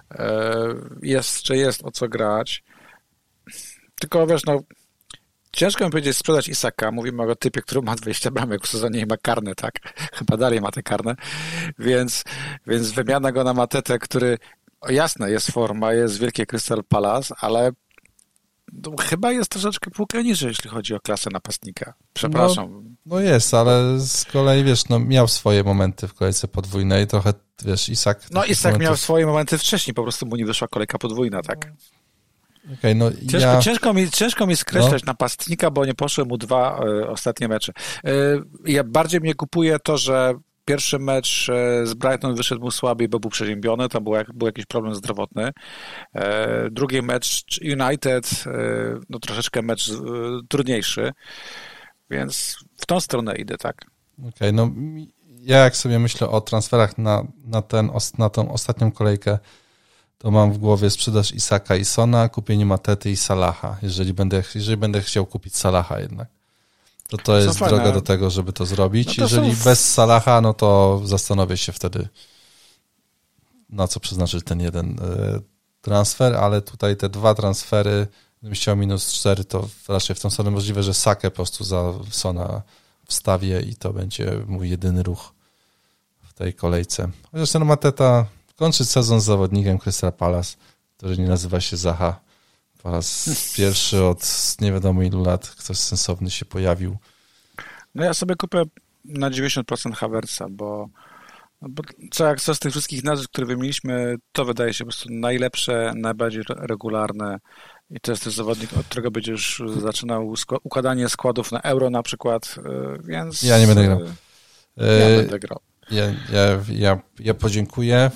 Jest o co grać. Tylko wiesz, ciężko mi powiedzieć sprzedać Isaka. Mówimy o typie, który ma 20 bramek w sezonie i ma karne, tak? Chyba dalej ma te karne. Więc wymiana go na Matetę, który jasne, jest forma, jest wielkie Crystal Palace, ale chyba jest troszeczkę półkę niżej, jeśli chodzi o klasę napastnika. Przepraszam. No jest, ale z kolei, wiesz, miał swoje momenty w kolejce podwójnej, trochę, wiesz, Isak... Isak miał swoje momenty wcześniej, po prostu mu nie wyszła kolejka podwójna, tak? Okay, ciężko mi skreślać napastnika, bo nie poszły mu 2 ostatnie mecze. Ja bardziej mnie kupuje to, że pierwszy mecz z Brighton wyszedł mu słabiej, bo był przeziębiony, tam był jakiś problem zdrowotny. Drugi mecz United, troszeczkę mecz trudniejszy, więc w tą stronę idę, tak? Okej, ja jak sobie myślę o transferach na tą ostatnią kolejkę, to mam w głowie sprzedaż Isaka i Sona, kupienie Matety i Salaha, jeżeli będę chciał kupić Salaha jednak. To jest droga do tego, żeby to zrobić. Jeżeli bez Salaha, no to zastanowię się wtedy, na co przeznaczyć ten jeden transfer, ale tutaj te 2 transfery, gdybym chciał -4, to raczej w tą stronę możliwe, że Sakę po prostu za Sona wstawię i to będzie mój jedyny ruch w tej kolejce. Chociaż ten Mateta kończy sezon z zawodnikiem Crystal Palace, który nie nazywa się Zaha. Po raz pierwszy od nie wiadomo ilu lat ktoś sensowny się pojawił. Ja sobie kupię na 90% Havertza, bo co z tych wszystkich nazw, które wymieniliśmy, to wydaje się po prostu najlepsze, najbardziej regularne i to jest też zawodnik, od którego będziesz zaczynał układanie składów na Euro na przykład, więc... Ja nie będę grał. Ja będę grał. Ja podziękuję.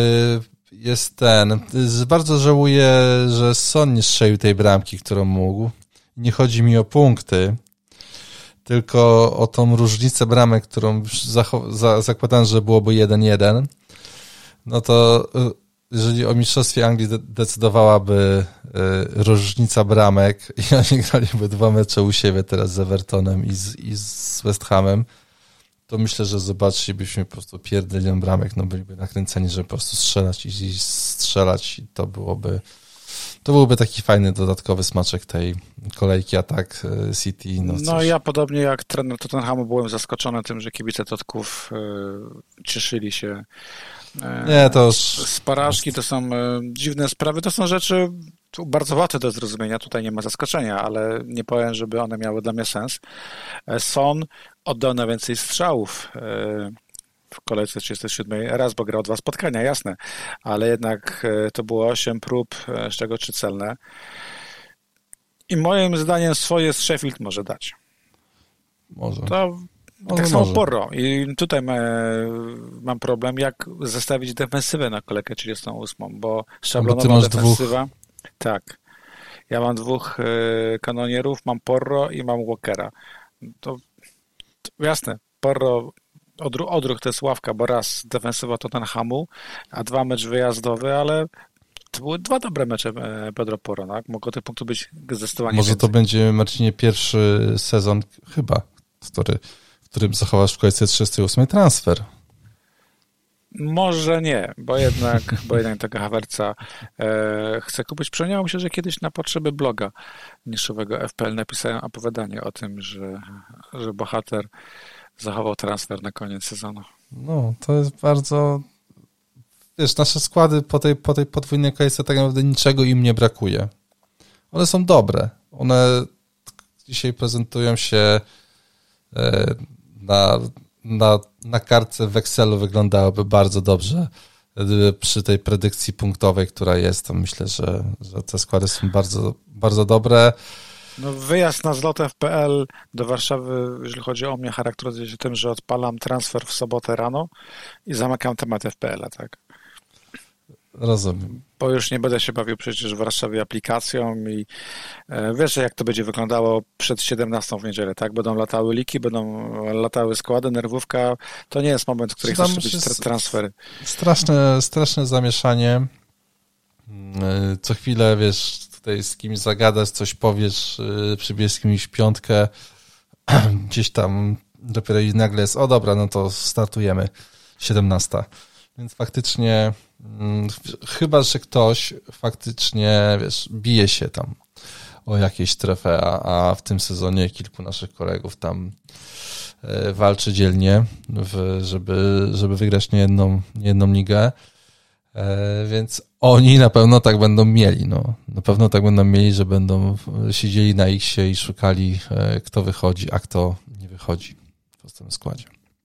Bardzo żałuję, że Son nie strzelił tej bramki, którą mógł. Nie chodzi mi o punkty, tylko o tą różnicę bramek, którą zakładając, że byłoby 1-1, no to jeżeli o mistrzostwie Anglii decydowałaby różnica bramek i oni graliby 2 mecze u siebie teraz z Evertonem i z West Hamem, to myślę, że zobaczylibyśmy po prostu pierdylion bramek, byliby nakręceni, żeby po prostu strzelać i to byłby taki fajny dodatkowy smaczek tej kolejki, atak City. Ja podobnie jak trener Tottenhamu byłem zaskoczony tym, że kibice Totków cieszyli się z porażki. To są dziwne sprawy, to są rzeczy bardzo łatwe do zrozumienia, tutaj nie ma zaskoczenia, ale nie powiem, żeby one miały dla mnie sens. Son oddał najwięcej strzałów w kolejce 37 raz, bo grał 2 spotkania, jasne, ale jednak to było 8 prób, z czego 3 celne. I moim zdaniem swoje z Sheffield może dać. Może. Tak samo Porro. I tutaj mam problem, jak zestawić defensywę na kolejkę 38, bo szablonowa defensywa... Tak. Ja mam 2 kanonierów, mam Porro i mam Walkera. To jasne, Porro odruch to jest ławka, bo raz defensywa Tottenhamu, a 2 mecz wyjazdowy, ale to były 2 dobre mecze Pedro Porro, tak? Mogło tych punktów być zdecydowanie Może więcej. to będzie, Marcinie, pierwszy sezon chyba, w którym zachowasz w kolejce 38 transfer. Może nie, bo jednak tego Havertza chcę kupić. Przypomniało mi się, że kiedyś na potrzeby bloga niszowego FPL napisałem opowiadanie o tym, że bohater zachował transfer na koniec sezonu. No, to jest bardzo... Wiesz, nasze składy po tej podwójnej kolejce tak naprawdę niczego im nie brakuje. One są dobre. One dzisiaj prezentują się na kartce w Excelu wyglądałyby bardzo dobrze. Przy tej predykcji punktowej, która jest, to myślę, że te składy są bardzo, bardzo dobre. No, wyjazd na zlot FPL do Warszawy, jeżeli chodzi o mnie, charakteryzuje się tym, że odpalam transfer w sobotę rano i zamykam temat FPL-a, tak? Rozumiem. Bo już nie będę się bawił przecież w Warszawie aplikacją i wiesz, jak to będzie wyglądało przed 17 w niedzielę, tak? Będą latały liki, będą latały składy, nerwówka. To nie jest moment, w którym chcesz robić transfery. Straszne zamieszanie. Co chwilę, wiesz, tutaj z kimś zagadasz, coś powiesz, przybierz z kimś piątkę, gdzieś tam dopiero i nagle jest, o dobra, no to startujemy, 17. Więc faktycznie, chyba że ktoś faktycznie, wiesz, bije się tam o jakieś trofea, a w tym sezonie kilku naszych kolegów tam walczy dzielnie, żeby wygrać niejedną ligę. Więc oni na pewno tak będą mieli. No. Na pewno tak będą mieli, że będą siedzieli na X-ie i szukali, kto wychodzi, a kto nie wychodzi w prostym składzie.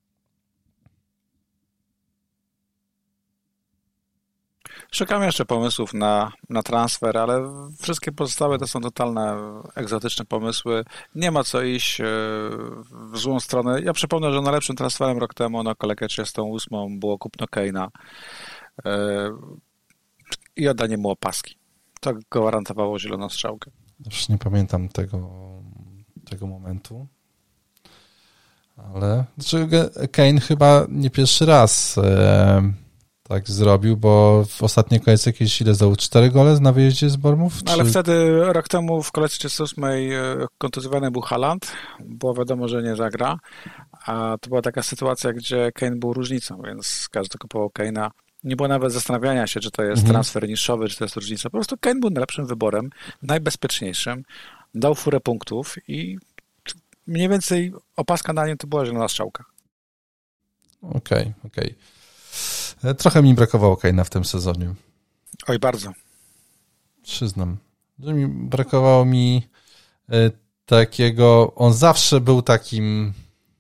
Szukam jeszcze pomysłów na transfer, ale wszystkie pozostałe to są totalne egzotyczne pomysły. Nie ma co iść w złą stronę. Ja przypomnę, że najlepszym transferem rok temu na kolejkę 38 było kupno Kane'a i oddanie mu opaski. To gwarantowało zieloną strzałkę. Już nie pamiętam tego momentu. Ale Kane chyba nie pierwszy raz tak zrobił, bo w ostatniej kolejce jakieś ile zdobył? 4 gole na wyjeździe z Bournemouth? Ale wtedy rok temu w kolejce 38 kontuzjowany był Haaland. Było wiadomo, że nie zagra. A to była taka sytuacja, gdzie Kane był różnicą, więc każdy kupował Kane'a. Nie było nawet zastanawiania się, czy to jest transfer niszowy, czy to jest różnica. Po prostu Kane był najlepszym wyborem, najbezpieczniejszym. Dał furę punktów i mniej więcej opaska na nim to była zielona strzałka. Okej. Trochę mi brakowało Kane'a w tym sezonie. Oj, bardzo. Przyznam, że brakowało mi takiego, on zawsze był takim,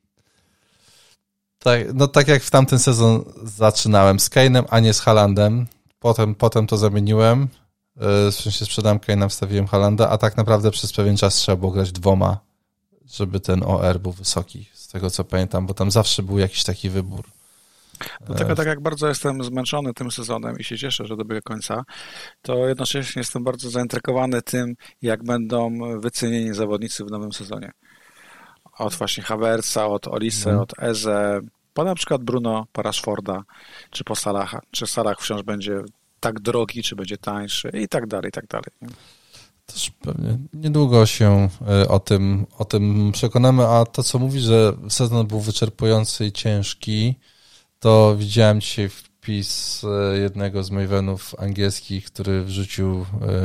tak jak w tamten sezon zaczynałem z Kane'em, a nie z Haalandem. Potem to zamieniłem, w sensie sprzedałem Kane'a, wstawiłem Haalanda, a tak naprawdę przez pewien czas trzeba było grać 2, żeby ten OR był wysoki, z tego co pamiętam, bo tam zawsze był jakiś taki wybór. Dlatego tak jak bardzo jestem zmęczony tym sezonem i się cieszę, że dobiega końca, to jednocześnie jestem bardzo zaintrygowany tym, jak będą wycenieni zawodnicy w nowym sezonie. Od właśnie Havertza, od Olise, od Eze, po na przykład Bruno, po Rashforda, czy po Salaha. Czy Salah wciąż będzie tak drogi, czy będzie tańszy i tak dalej, i tak dalej. Też pewnie niedługo się o tym przekonamy, a to, co mówi, że sezon był wyczerpujący i ciężki, to widziałem dzisiaj wpis jednego z Mavenów angielskich, który wrzucił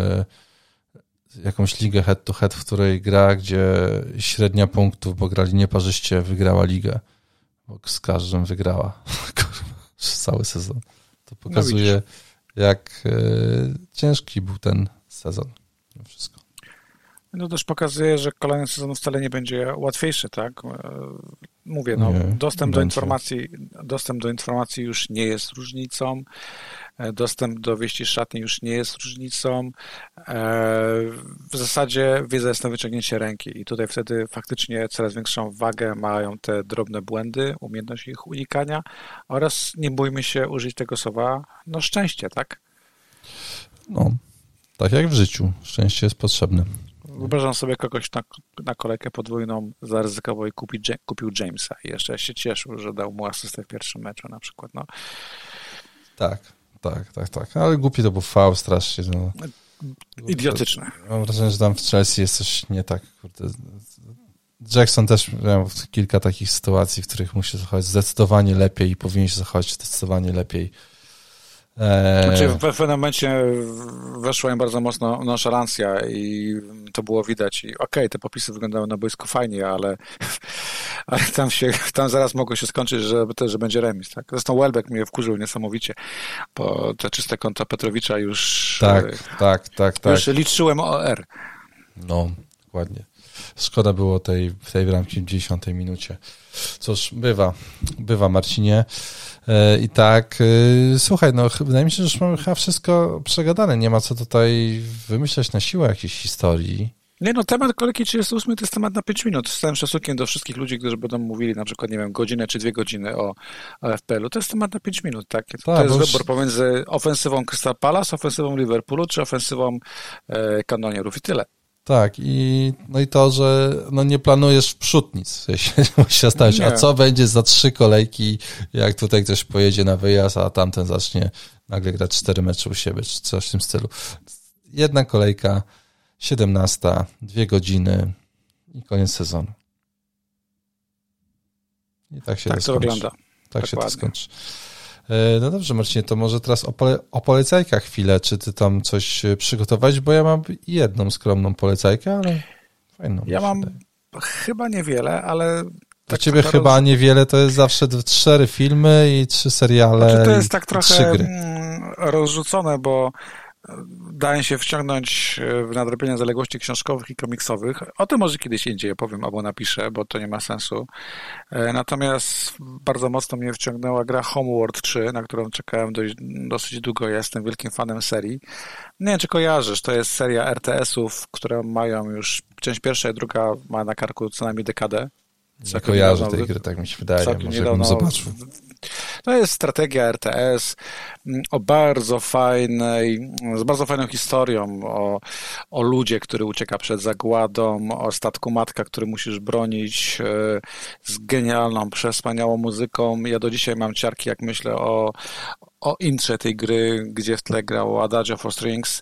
jakąś ligę head-to-head, w której gra, gdzie średnia punktów, bo grali nieparzyście, wygrała ligę. Bo z każdym wygrała. Cały sezon. To pokazuje, jak ciężki był ten sezon. Wszystko. No też pokazuje, że kolejny sezon wcale nie będzie łatwiejszy, tak? Mówię, dostęp do informacji już nie jest różnicą, dostęp do wieści szatni już nie jest różnicą. W zasadzie wiedza jest na wyciągnięcie ręki i tutaj wtedy faktycznie coraz większą wagę mają te drobne błędy, umiejętność ich unikania oraz nie bójmy się użyć tego słowa, szczęście, tak? No, tak jak w życiu. Szczęście jest potrzebne. Wyobrażam sobie kogoś na kolejkę podwójną zaryzykował i kupił Jamesa i jeszcze się cieszył, że dał mu asystę w pierwszym meczu na przykład. No. Tak. Ale głupi to był faul strasznie. No. Idiotyczne. Mam wrażenie, że tam w Chelsea jest coś nie tak. Kurde. Jackson też miał kilka takich sytuacji, w których musi zachować zdecydowanie lepiej i powinien się zachować zdecydowanie lepiej. Znaczy w pewnym momencie weszła im bardzo mocno nonszalancja i to było widać. I okej, te popisy wyglądały na boisku fajnie, ale tam zaraz mogło się skończyć, że będzie remis. Tak? Zresztą Welbeck mnie wkurzył niesamowicie, bo te czyste konta Petrowicza już już liczyłem OR. No, dokładnie. Szkoda było tej bramki w 10 minucie. Cóż, bywa Marcinie. I tak, słuchaj, no wydaje mi się, że już mamy chyba wszystko przegadane. Nie ma co tutaj wymyślać na siłę jakiejś historii. Nie no, temat kolejki 38 to jest temat na 5 minut. Z całym szacunkiem do wszystkich ludzi, którzy będą mówili na przykład, nie wiem, godzinę czy 2 godziny o FPL-u. To jest temat na 5 minut, tak? To jest wybór pomiędzy ofensywą Crystal Palace, ofensywą Liverpoolu, czy ofensywą kanonierów i tyle. Tak, i to, że nie planujesz w przód nic, jeśli musi się stać. A co będzie za 3 kolejki, jak tutaj ktoś pojedzie na wyjazd, a tamten zacznie nagle grać 4 mecze u siebie, czy coś w tym stylu. 1 kolejka, 17, 2 godziny i koniec sezonu. I tak się to wygląda. Tak się to skończy. No dobrze, Marcinie, to może teraz o polecajkach chwilę. Czy ty tam coś przygotowałeś? Bo ja mam jedną skromną polecajkę, ale fajną. Ja mam chyba niewiele, ale... Dla ciebie chyba niewiele, to jest zawsze 4 filmy i 3 seriale. Znaczy to jest tak trochę rozrzucone, bo daje się wciągnąć w nadrobienie zaległości książkowych i komiksowych. O tym może kiedyś indziej opowiem albo napiszę, bo to nie ma sensu. Natomiast bardzo mocno mnie wciągnęła gra Homeworld 3, na którą czekałem dosyć długo. Ja jestem wielkim fanem serii. Nie wiem, czy kojarzysz, to jest seria RTS-ów, które mają już część pierwsza i druga ma na karku co najmniej dekadę. Nie kojarzę tej gry, tak mi się wydaje. Może bym zobaczył. To jest strategia RTS z bardzo fajną historią o ludzie, który ucieka przed zagładą, o statku matka, który musisz bronić, z genialną, przespaniałą muzyką. Ja do dzisiaj mam ciarki, jak myślę o intrze tej gry, gdzie w tle grało Adagio for Strings.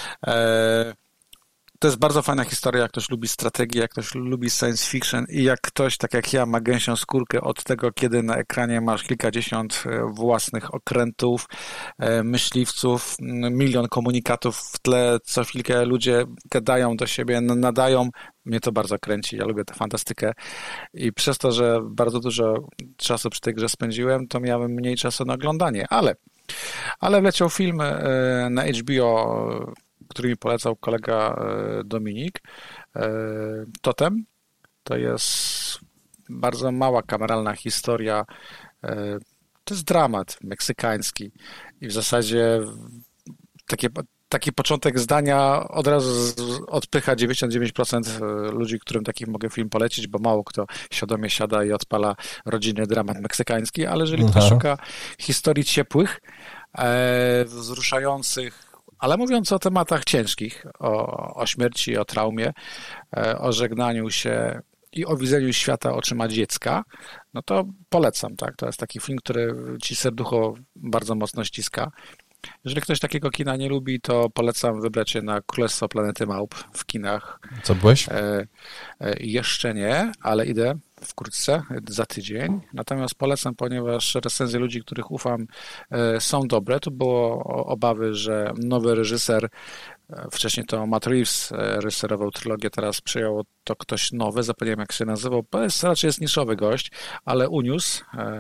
To jest bardzo fajna historia, jak ktoś lubi strategię, jak ktoś lubi science fiction i jak ktoś, tak jak ja, ma gęsią skórkę od tego, kiedy na ekranie masz kilkadziesiąt własnych okrętów, myśliwców, milion komunikatów w tle, co chwilkę ludzie gadają do siebie, nadają. Mnie to bardzo kręci, ja lubię tę fantastykę i przez to, że bardzo dużo czasu przy tej grze spędziłem, to miałem mniej czasu na oglądanie, ale wleciał film na HBO, który mi polecał kolega Dominik. Totem to jest bardzo mała kameralna historia. To jest dramat meksykański i w zasadzie taki początek zdania od razu odpycha 99% ludzi, którym taki mogę film polecić, bo mało kto świadomie siada i odpala rodzinny dramat meksykański, ale jeżeli ktoś szuka historii ciepłych, wzruszających, ale mówiąc o tematach ciężkich, o śmierci, o traumie, o żegnaniu się i o widzeniu świata oczyma dziecka, no to polecam, tak? To jest taki film, który ci serducho bardzo mocno ściska. Jeżeli ktoś takiego kina nie lubi, to polecam wybrać się na Królestwo Planety Małp w kinach. Co byłeś? Jeszcze nie, ale idę wkrótce, za tydzień. Natomiast polecam, ponieważ recenzje ludzi, których ufam, są dobre. Tu było obawy, że nowy reżyser, wcześniej to Matt Reeves reżyserował trylogię, teraz przyjął to ktoś nowy, zapomniałem jak się nazywał. Raczej jest niszowy gość, ale uniósł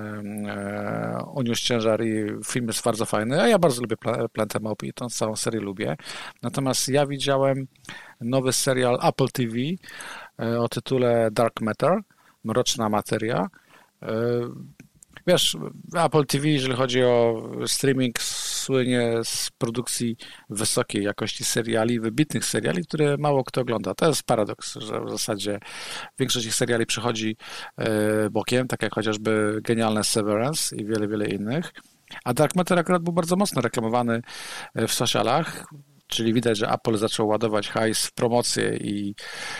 ciężar i film jest bardzo fajny, a ja bardzo lubię Planetę Małp i tą całą serię lubię. Natomiast ja widziałem nowy serial Apple TV o tytule Dark Matter, Mroczna Materia. Wiesz, Apple TV, jeżeli chodzi o streaming, słynie z produkcji wysokiej jakości seriali, wybitnych seriali, które mało kto ogląda. To jest paradoks, że w zasadzie większość ich seriali przychodzi bokiem, tak jak chociażby genialne Severance i wiele, wiele innych. A Dark Matter akurat był bardzo mocno reklamowany w socialach, czyli widać, że Apple zaczął ładować hajs w promocję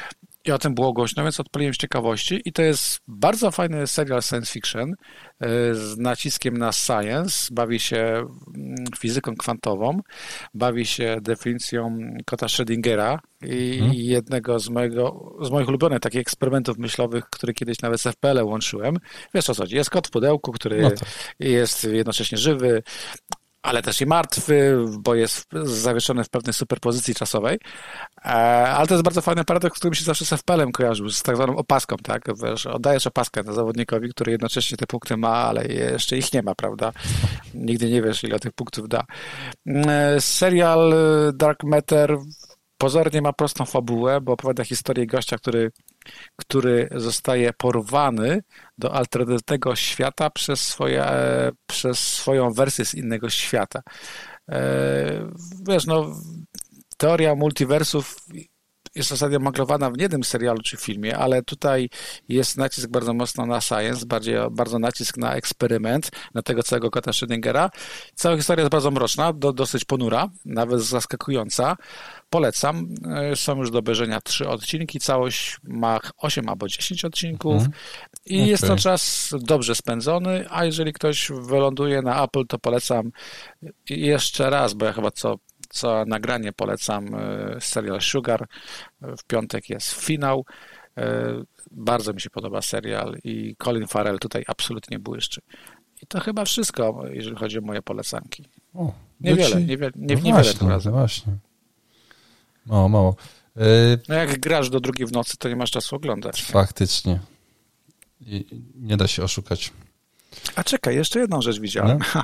i o tym było głośno, więc odpaliłem z ciekawości i to jest bardzo fajny serial science fiction z naciskiem na science, bawi się fizyką kwantową, bawi się definicją kota Schrödingera i jednego z moich ulubionych takich eksperymentów myślowych, który kiedyś nawet z FPL łączyłem. Wiesz o co chodzi, jest kot w pudełku, który jest jednocześnie żywy, ale też i martwy, bo jest zawieszony w pewnej superpozycji czasowej. Ale to jest bardzo fajny paradoks, który mi się zawsze z FPL-em kojarzył, z tak zwaną opaską, tak? Wiesz, oddajesz opaskę na zawodnikowi, który jednocześnie te punkty ma, ale jeszcze ich nie ma, prawda? Nigdy nie wiesz, ile tych punktów da. Serial Dark Matter pozornie ma prostą fabułę, bo opowiada historię gościa, który zostaje porwany do alternatywnego świata przez swoją wersję z innego świata. Wiesz, no, teoria multiversów jest ostatnio maglowana w jednym serialu czy filmie, ale tutaj jest nacisk bardzo mocno na science, bardzo nacisk na eksperyment, na tego całego kota Schrödingera. Cała historia jest bardzo mroczna, dosyć ponura, nawet zaskakująca. Polecam. Są już do obejrzenia 3 odcinki. Całość ma 8 albo 10 odcinków i jest to czas dobrze spędzony, a jeżeli ktoś wyląduje na Apple, to polecam jeszcze raz, bo ja chyba co nagranie polecam serial Sugar. W piątek jest finał. Bardzo mi się podoba serial i Colin Farrell tutaj absolutnie błyszczy. I to chyba wszystko, jeżeli chodzi o moje polecanki. Niewiele tym razem. Właśnie. Mało. No jak grasz do 2 w nocy, to nie masz czasu oglądać. Faktycznie. Nie da się oszukać. A czekaj, jeszcze jedną rzecz widziałem. No?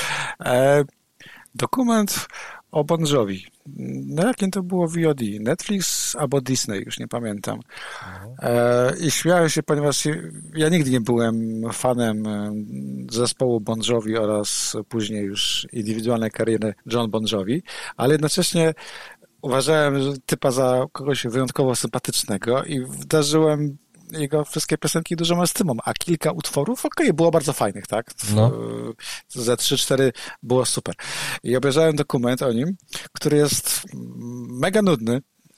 Dokument o Bon Jovi. Na jakim to było VOD? Netflix albo Disney, już nie pamiętam. I śmiałem się, ponieważ ja nigdy nie byłem fanem zespołu Bon Jovi oraz później już indywidualnej kariery John Bon Jovi, ale jednocześnie uważałem typa za kogoś wyjątkowo sympatycznego i wdarzyłem jego wszystkie piosenki dużą estymą, a kilka utworów, było bardzo fajnych, tak? No. Ze 3-4 było super. I obejrzałem dokument o nim, który jest mega nudny,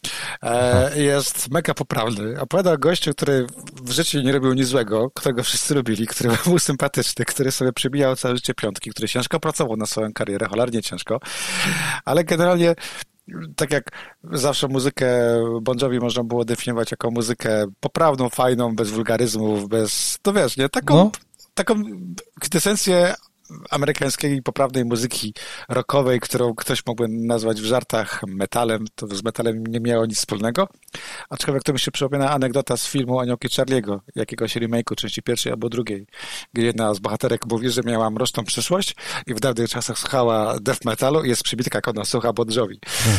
jest mega poprawny. Opowiada o gościu, który w życiu nie robił nic złego, którego wszyscy lubili, który był sympatyczny, który sobie przybijał całe życie piątki, który ciężko pracował na swoją karierę, cholernie ciężko, ale generalnie tak jak zawsze muzykę Bon Jovi można było definiować jako muzykę poprawną, fajną, bez wulgaryzmów, to wiesz, nie? Taką kwintesencję amerykańskiej poprawnej muzyki rockowej, którą ktoś mógłby nazwać w żartach metalem, to z metalem nie miało nic wspólnego. Aczkolwiek to mi się przypomina anegdota z filmu Aniołki Charlie'ego, jakiegoś remake'u, części 1 albo 2, gdzie jedna z bohaterek mówi, że miała mroczną przyszłość i w dawnych czasach słuchała death metalu i jest przybitka, jak ona słucha Bon Jovi.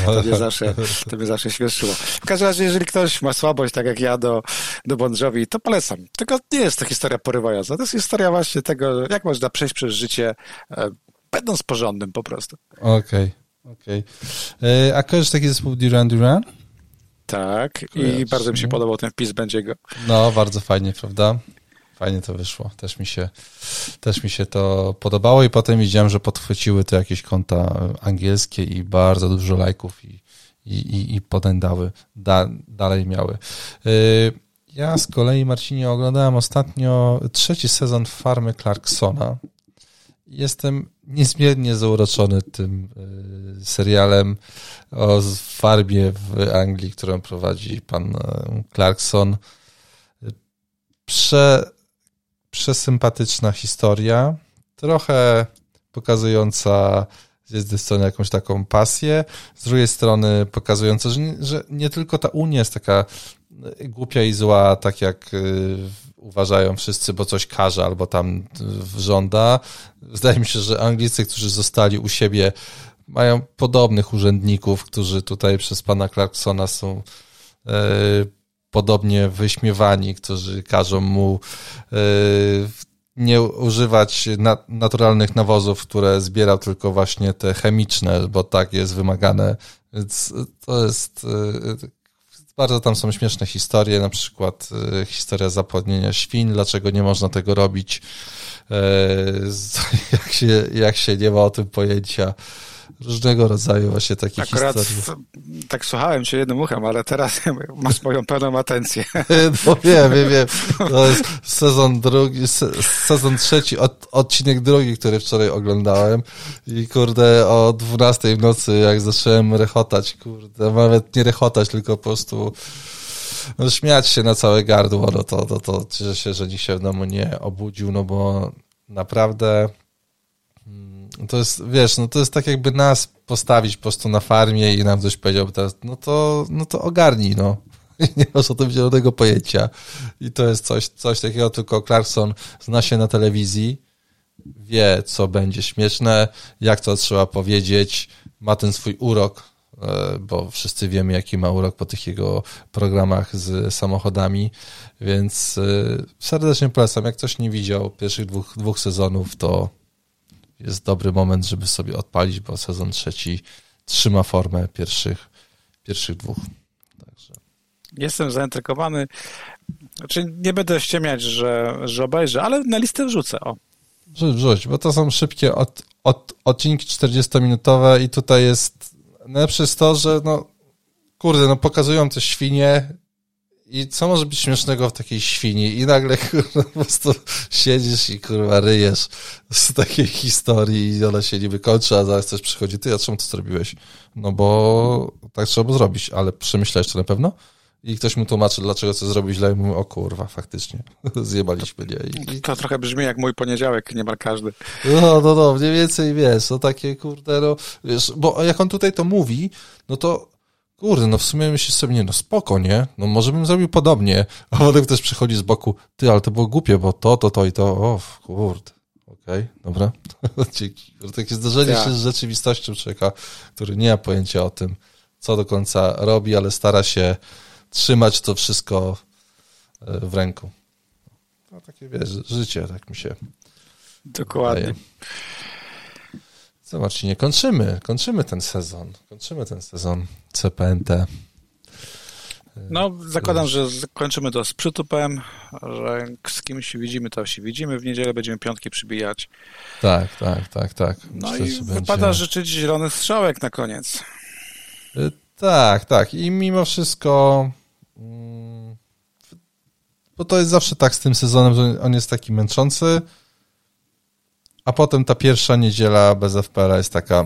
To mnie zawsze śmieszyło. W każdym razie, jeżeli ktoś ma słabość, tak jak ja, do Bon Jovi, to polecam. Tylko nie jest to historia porywająca. To jest historia właśnie tego, jak można przejść przez życie będąc porządnym po prostu. Okej. A kojarzysz taki zespół Duran Duran? Tak, i bardzo mi się podobał ten wpis Będziego. No, bardzo fajnie, prawda? Fajnie to wyszło. Też mi się to podobało i potem widziałem, że podchwyciły to jakieś konta angielskie i bardzo dużo lajków i podędały. Dalej miały. Ja z kolei, Marcinie, oglądałem ostatnio 3. sezon Farmy Clarksona. Jestem niezmiernie zauroczony tym serialem o farmie w Anglii, którą prowadzi pan Clarkson. Przesympatyczna historia, trochę pokazująca z jednej strony jakąś taką pasję, z drugiej strony pokazująca, że nie tylko ta Unia jest taka głupia i zła, tak jak uważają wszyscy, bo coś każe albo tam żąda. Wydaje mi się, że Anglicy, którzy zostali u siebie, mają podobnych urzędników, którzy tutaj przez pana Clarksona są podobnie wyśmiewani, którzy każą mu nie używać naturalnych nawozów, które zbierał, tylko właśnie te chemiczne, bo tak jest wymagane. Więc to jest... Bardzo tam są śmieszne historie, na przykład historia zapłodnienia świń, dlaczego nie można tego robić, jak się nie ma o tym pojęcia. różnego rodzaju właśnie takie Akurat historie. Tak słuchałem cię jednym uchem, ale teraz masz moją pełną atencję. No wiem. To jest sezon trzeci, odcinek drugi, który wczoraj oglądałem i kurde o 12 w nocy jak zacząłem rechotać, kurde, nawet nie rechotać, tylko po prostu śmiać się na całe gardło, no to cieszę się, że nikt się w domu nie obudził, no bo naprawdę to jest, wiesz, no to jest tak jakby nas postawić po prostu na farmie i nam ktoś powiedział teraz, no to ogarnij, no. Nie masz o tym zielonego pojęcia. I to jest coś takiego, tylko Clarkson zna się na telewizji, wie, co będzie śmieszne, jak to trzeba powiedzieć, ma ten swój urok, bo wszyscy wiemy, jaki ma urok po tych jego programach z samochodami, więc serdecznie polecam. Jak ktoś nie widział pierwszych dwóch sezonów, to jest dobry moment, żeby sobie odpalić, bo sezon trzeci trzyma formę pierwszych dwóch. Także. Jestem zaintrygowany. Znaczy nie będę ściemiać, że obejrzę, ale na listę wrzucę. O. Wrzuć, bo to są szybkie odcinki 40-minutowe i tutaj jest najlepsze jest to, że pokazują te świnie i co może być śmiesznego w takiej świni i nagle kurwa, po prostu siedzisz i kurwa ryjesz z takiej historii i ona się niby kończy, a zaraz coś przychodzi. Ty, a czemu to zrobiłeś? No bo tak trzeba było zrobić, ale przemyślałeś to na pewno? I ktoś mu tłumaczy, dlaczego co zrobić źle i mówi, o kurwa, faktycznie, zjebaliśmy, nie? To trochę brzmi jak mój poniedziałek, niemal każdy. No, mniej więcej, wiesz, no takie, kurde, no, wiesz, bo jak on tutaj to mówi, no to, kurde, no w sumie myślisz sobie, nie, no spoko, nie? No może bym zrobił podobnie, a potem ktoś przychodzi z boku, ty, ale to było głupie, bo to i to, o, kurde, okej, dobra, dzięki. Takie zdarzenie się z rzeczywistością człowieka, który nie ma pojęcia o tym, co do końca robi, ale stara się trzymać to wszystko w ręku. No takie, wiesz, życie, tak mi się dokładnie wydaje. Co, Marcinie, kończymy ten sezon CPNT. No, zakładam, że kończymy to z przytupem, że z kimś widzimy, to się widzimy. W niedzielę będziemy piątki przybijać. Tak. No myślę, i wypada życzyć zielonych strzałek na koniec. Tak. I mimo wszystko, bo to jest zawsze tak z tym sezonem, że on jest taki męczący, a potem ta pierwsza niedziela bez FPL jest taka,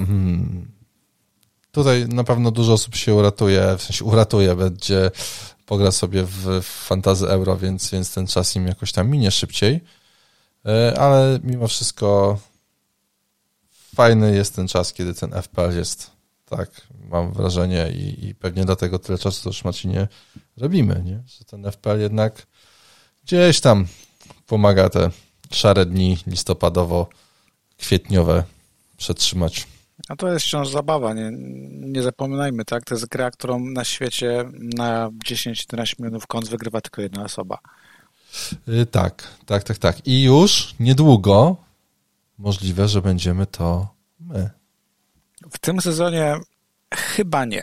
tutaj na pewno dużo osób się uratuje, będzie pogra sobie w Fantasy Euro, więc ten czas im jakoś tam minie szybciej, ale mimo wszystko fajny jest ten czas, kiedy ten FPL jest. Tak, mam wrażenie i pewnie dlatego tyle czasu to już, Marcinie, robimy, nie? Że ten FPL jednak gdzieś tam pomaga te szare dni listopadowo-kwietniowe przetrzymać. A to jest wciąż zabawa, nie zapominajmy, tak? To jest gra, którą na świecie na 10-11 milionów kont wygrywa tylko jedna osoba. Tak. I już niedługo możliwe, że będziemy to my. W tym sezonie chyba nie.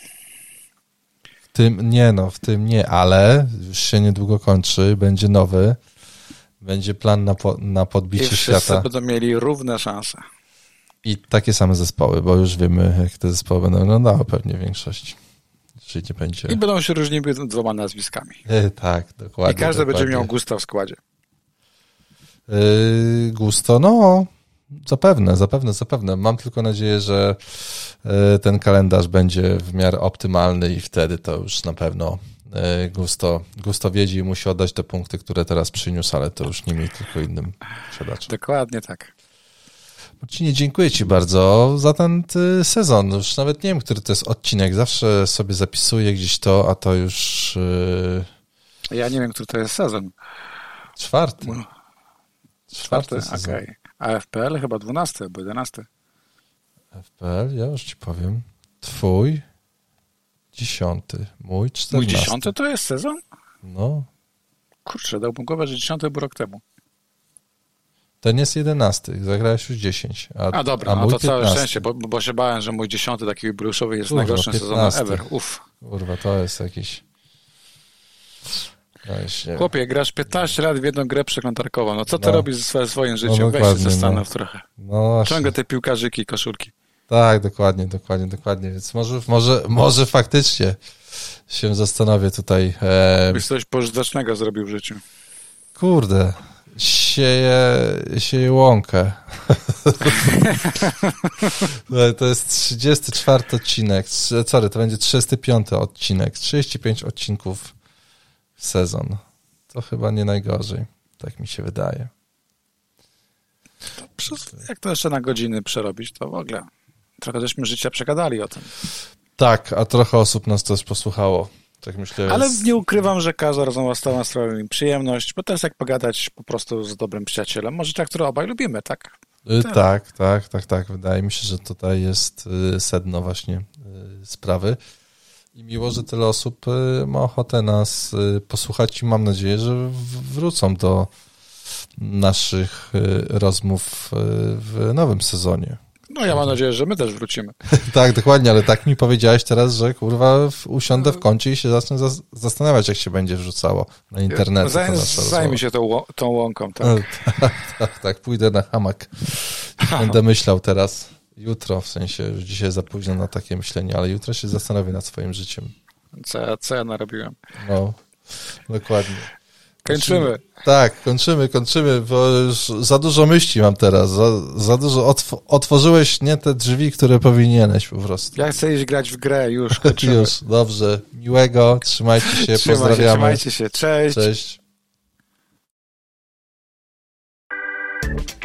W tym nie, ale już się niedługo kończy, będzie nowy, będzie plan na podbicie świata. I wszyscy będą mieli równe szanse. I takie same zespoły, bo już wiemy, jak te zespoły będą wyglądały pewnie większość. Czyli nie będzie. I będą się różniły dwoma nazwiskami. Tak, dokładnie. I każdy będzie miał Gusta w składzie. Gusto, no zapewne. Mam tylko nadzieję, że ten kalendarz będzie w miarę optymalny i wtedy to już na pewno Gusto wiedzie i musi oddać te punkty, które teraz przyniósł, ale to już nie mieli tylko innym posiadaczom. Dokładnie tak. Marcinie, dziękuję Ci bardzo za ten sezon. Już nawet nie wiem, który to jest odcinek. Zawsze sobie zapisuję gdzieś to, a to już... Ja nie wiem, który to jest sezon. Czwarty okej. A FPL chyba 12 albo 11. FPL, ja już Ci powiem. Twój 10, mój 14. Mój 10 to jest sezon? No. Kurczę, dałbym głowę, że 10 był rok temu. Ten jest 11, zagrałeś już 10. A dobra, a no mój to 15. całe szczęście, bo się bałem, że mój 10 taki bruszowy jest najgorszym 15. sezonem ever. Kurwa, to jest jakiś... Chłopie, grasz 15 lat w jedną grę przeglądarkową. No co ty robisz ze swoim życiem? No, weź się zastanów trochę. No ciągle te piłkarzyki i koszulki. Tak, dokładnie, więc może faktycznie się zastanowię tutaj. Byś coś pożytecznego zrobił w życiu. Kurde, sieję łąkę. To jest 34 odcinek, to będzie 35 odcinek, 35 odcinków w sezon. To chyba nie najgorzej, tak mi się wydaje. Jak to jeszcze na godziny przerobić, to w ogóle trochę żeśmy życia przegadali o tym. Tak, a trochę osób nas też posłuchało. Tak myślę. Ale nie ukrywam, że każda rozmowa stała sprawia mi przyjemność, bo to jest jak pogadać po prostu z dobrym przyjacielem. Może tak, który obaj lubimy, tak? Tak. Wydaje mi się, że tutaj jest sedno właśnie sprawy. I miło, że tyle osób ma ochotę nas posłuchać i mam nadzieję, że wrócą do naszych rozmów w nowym sezonie. No ja mam nadzieję, że my też wrócimy. Tak, dokładnie, ale tak mi powiedziałeś teraz, że kurwa usiądę w kącie i się zacznę zastanawiać, jak się będzie wrzucało na internet. Zajmij się tą łąką, tak? Tak, pójdę na hamak. Będę myślał teraz, jutro, w sensie już dzisiaj za późno na takie myślenie, ale jutro się zastanowię nad swoim życiem. Co ja narobiłem? No, dokładnie. Kończymy. Tak, kończymy, bo już za dużo myśli mam teraz, za dużo otworzyłeś nie te drzwi, które powinieneś po prostu. Ja chcę iść grać w grę, już kończymy. Już, dobrze, miłego, trzymajcie się, pozdrawiamy. Trzymajcie się, cześć. Cześć.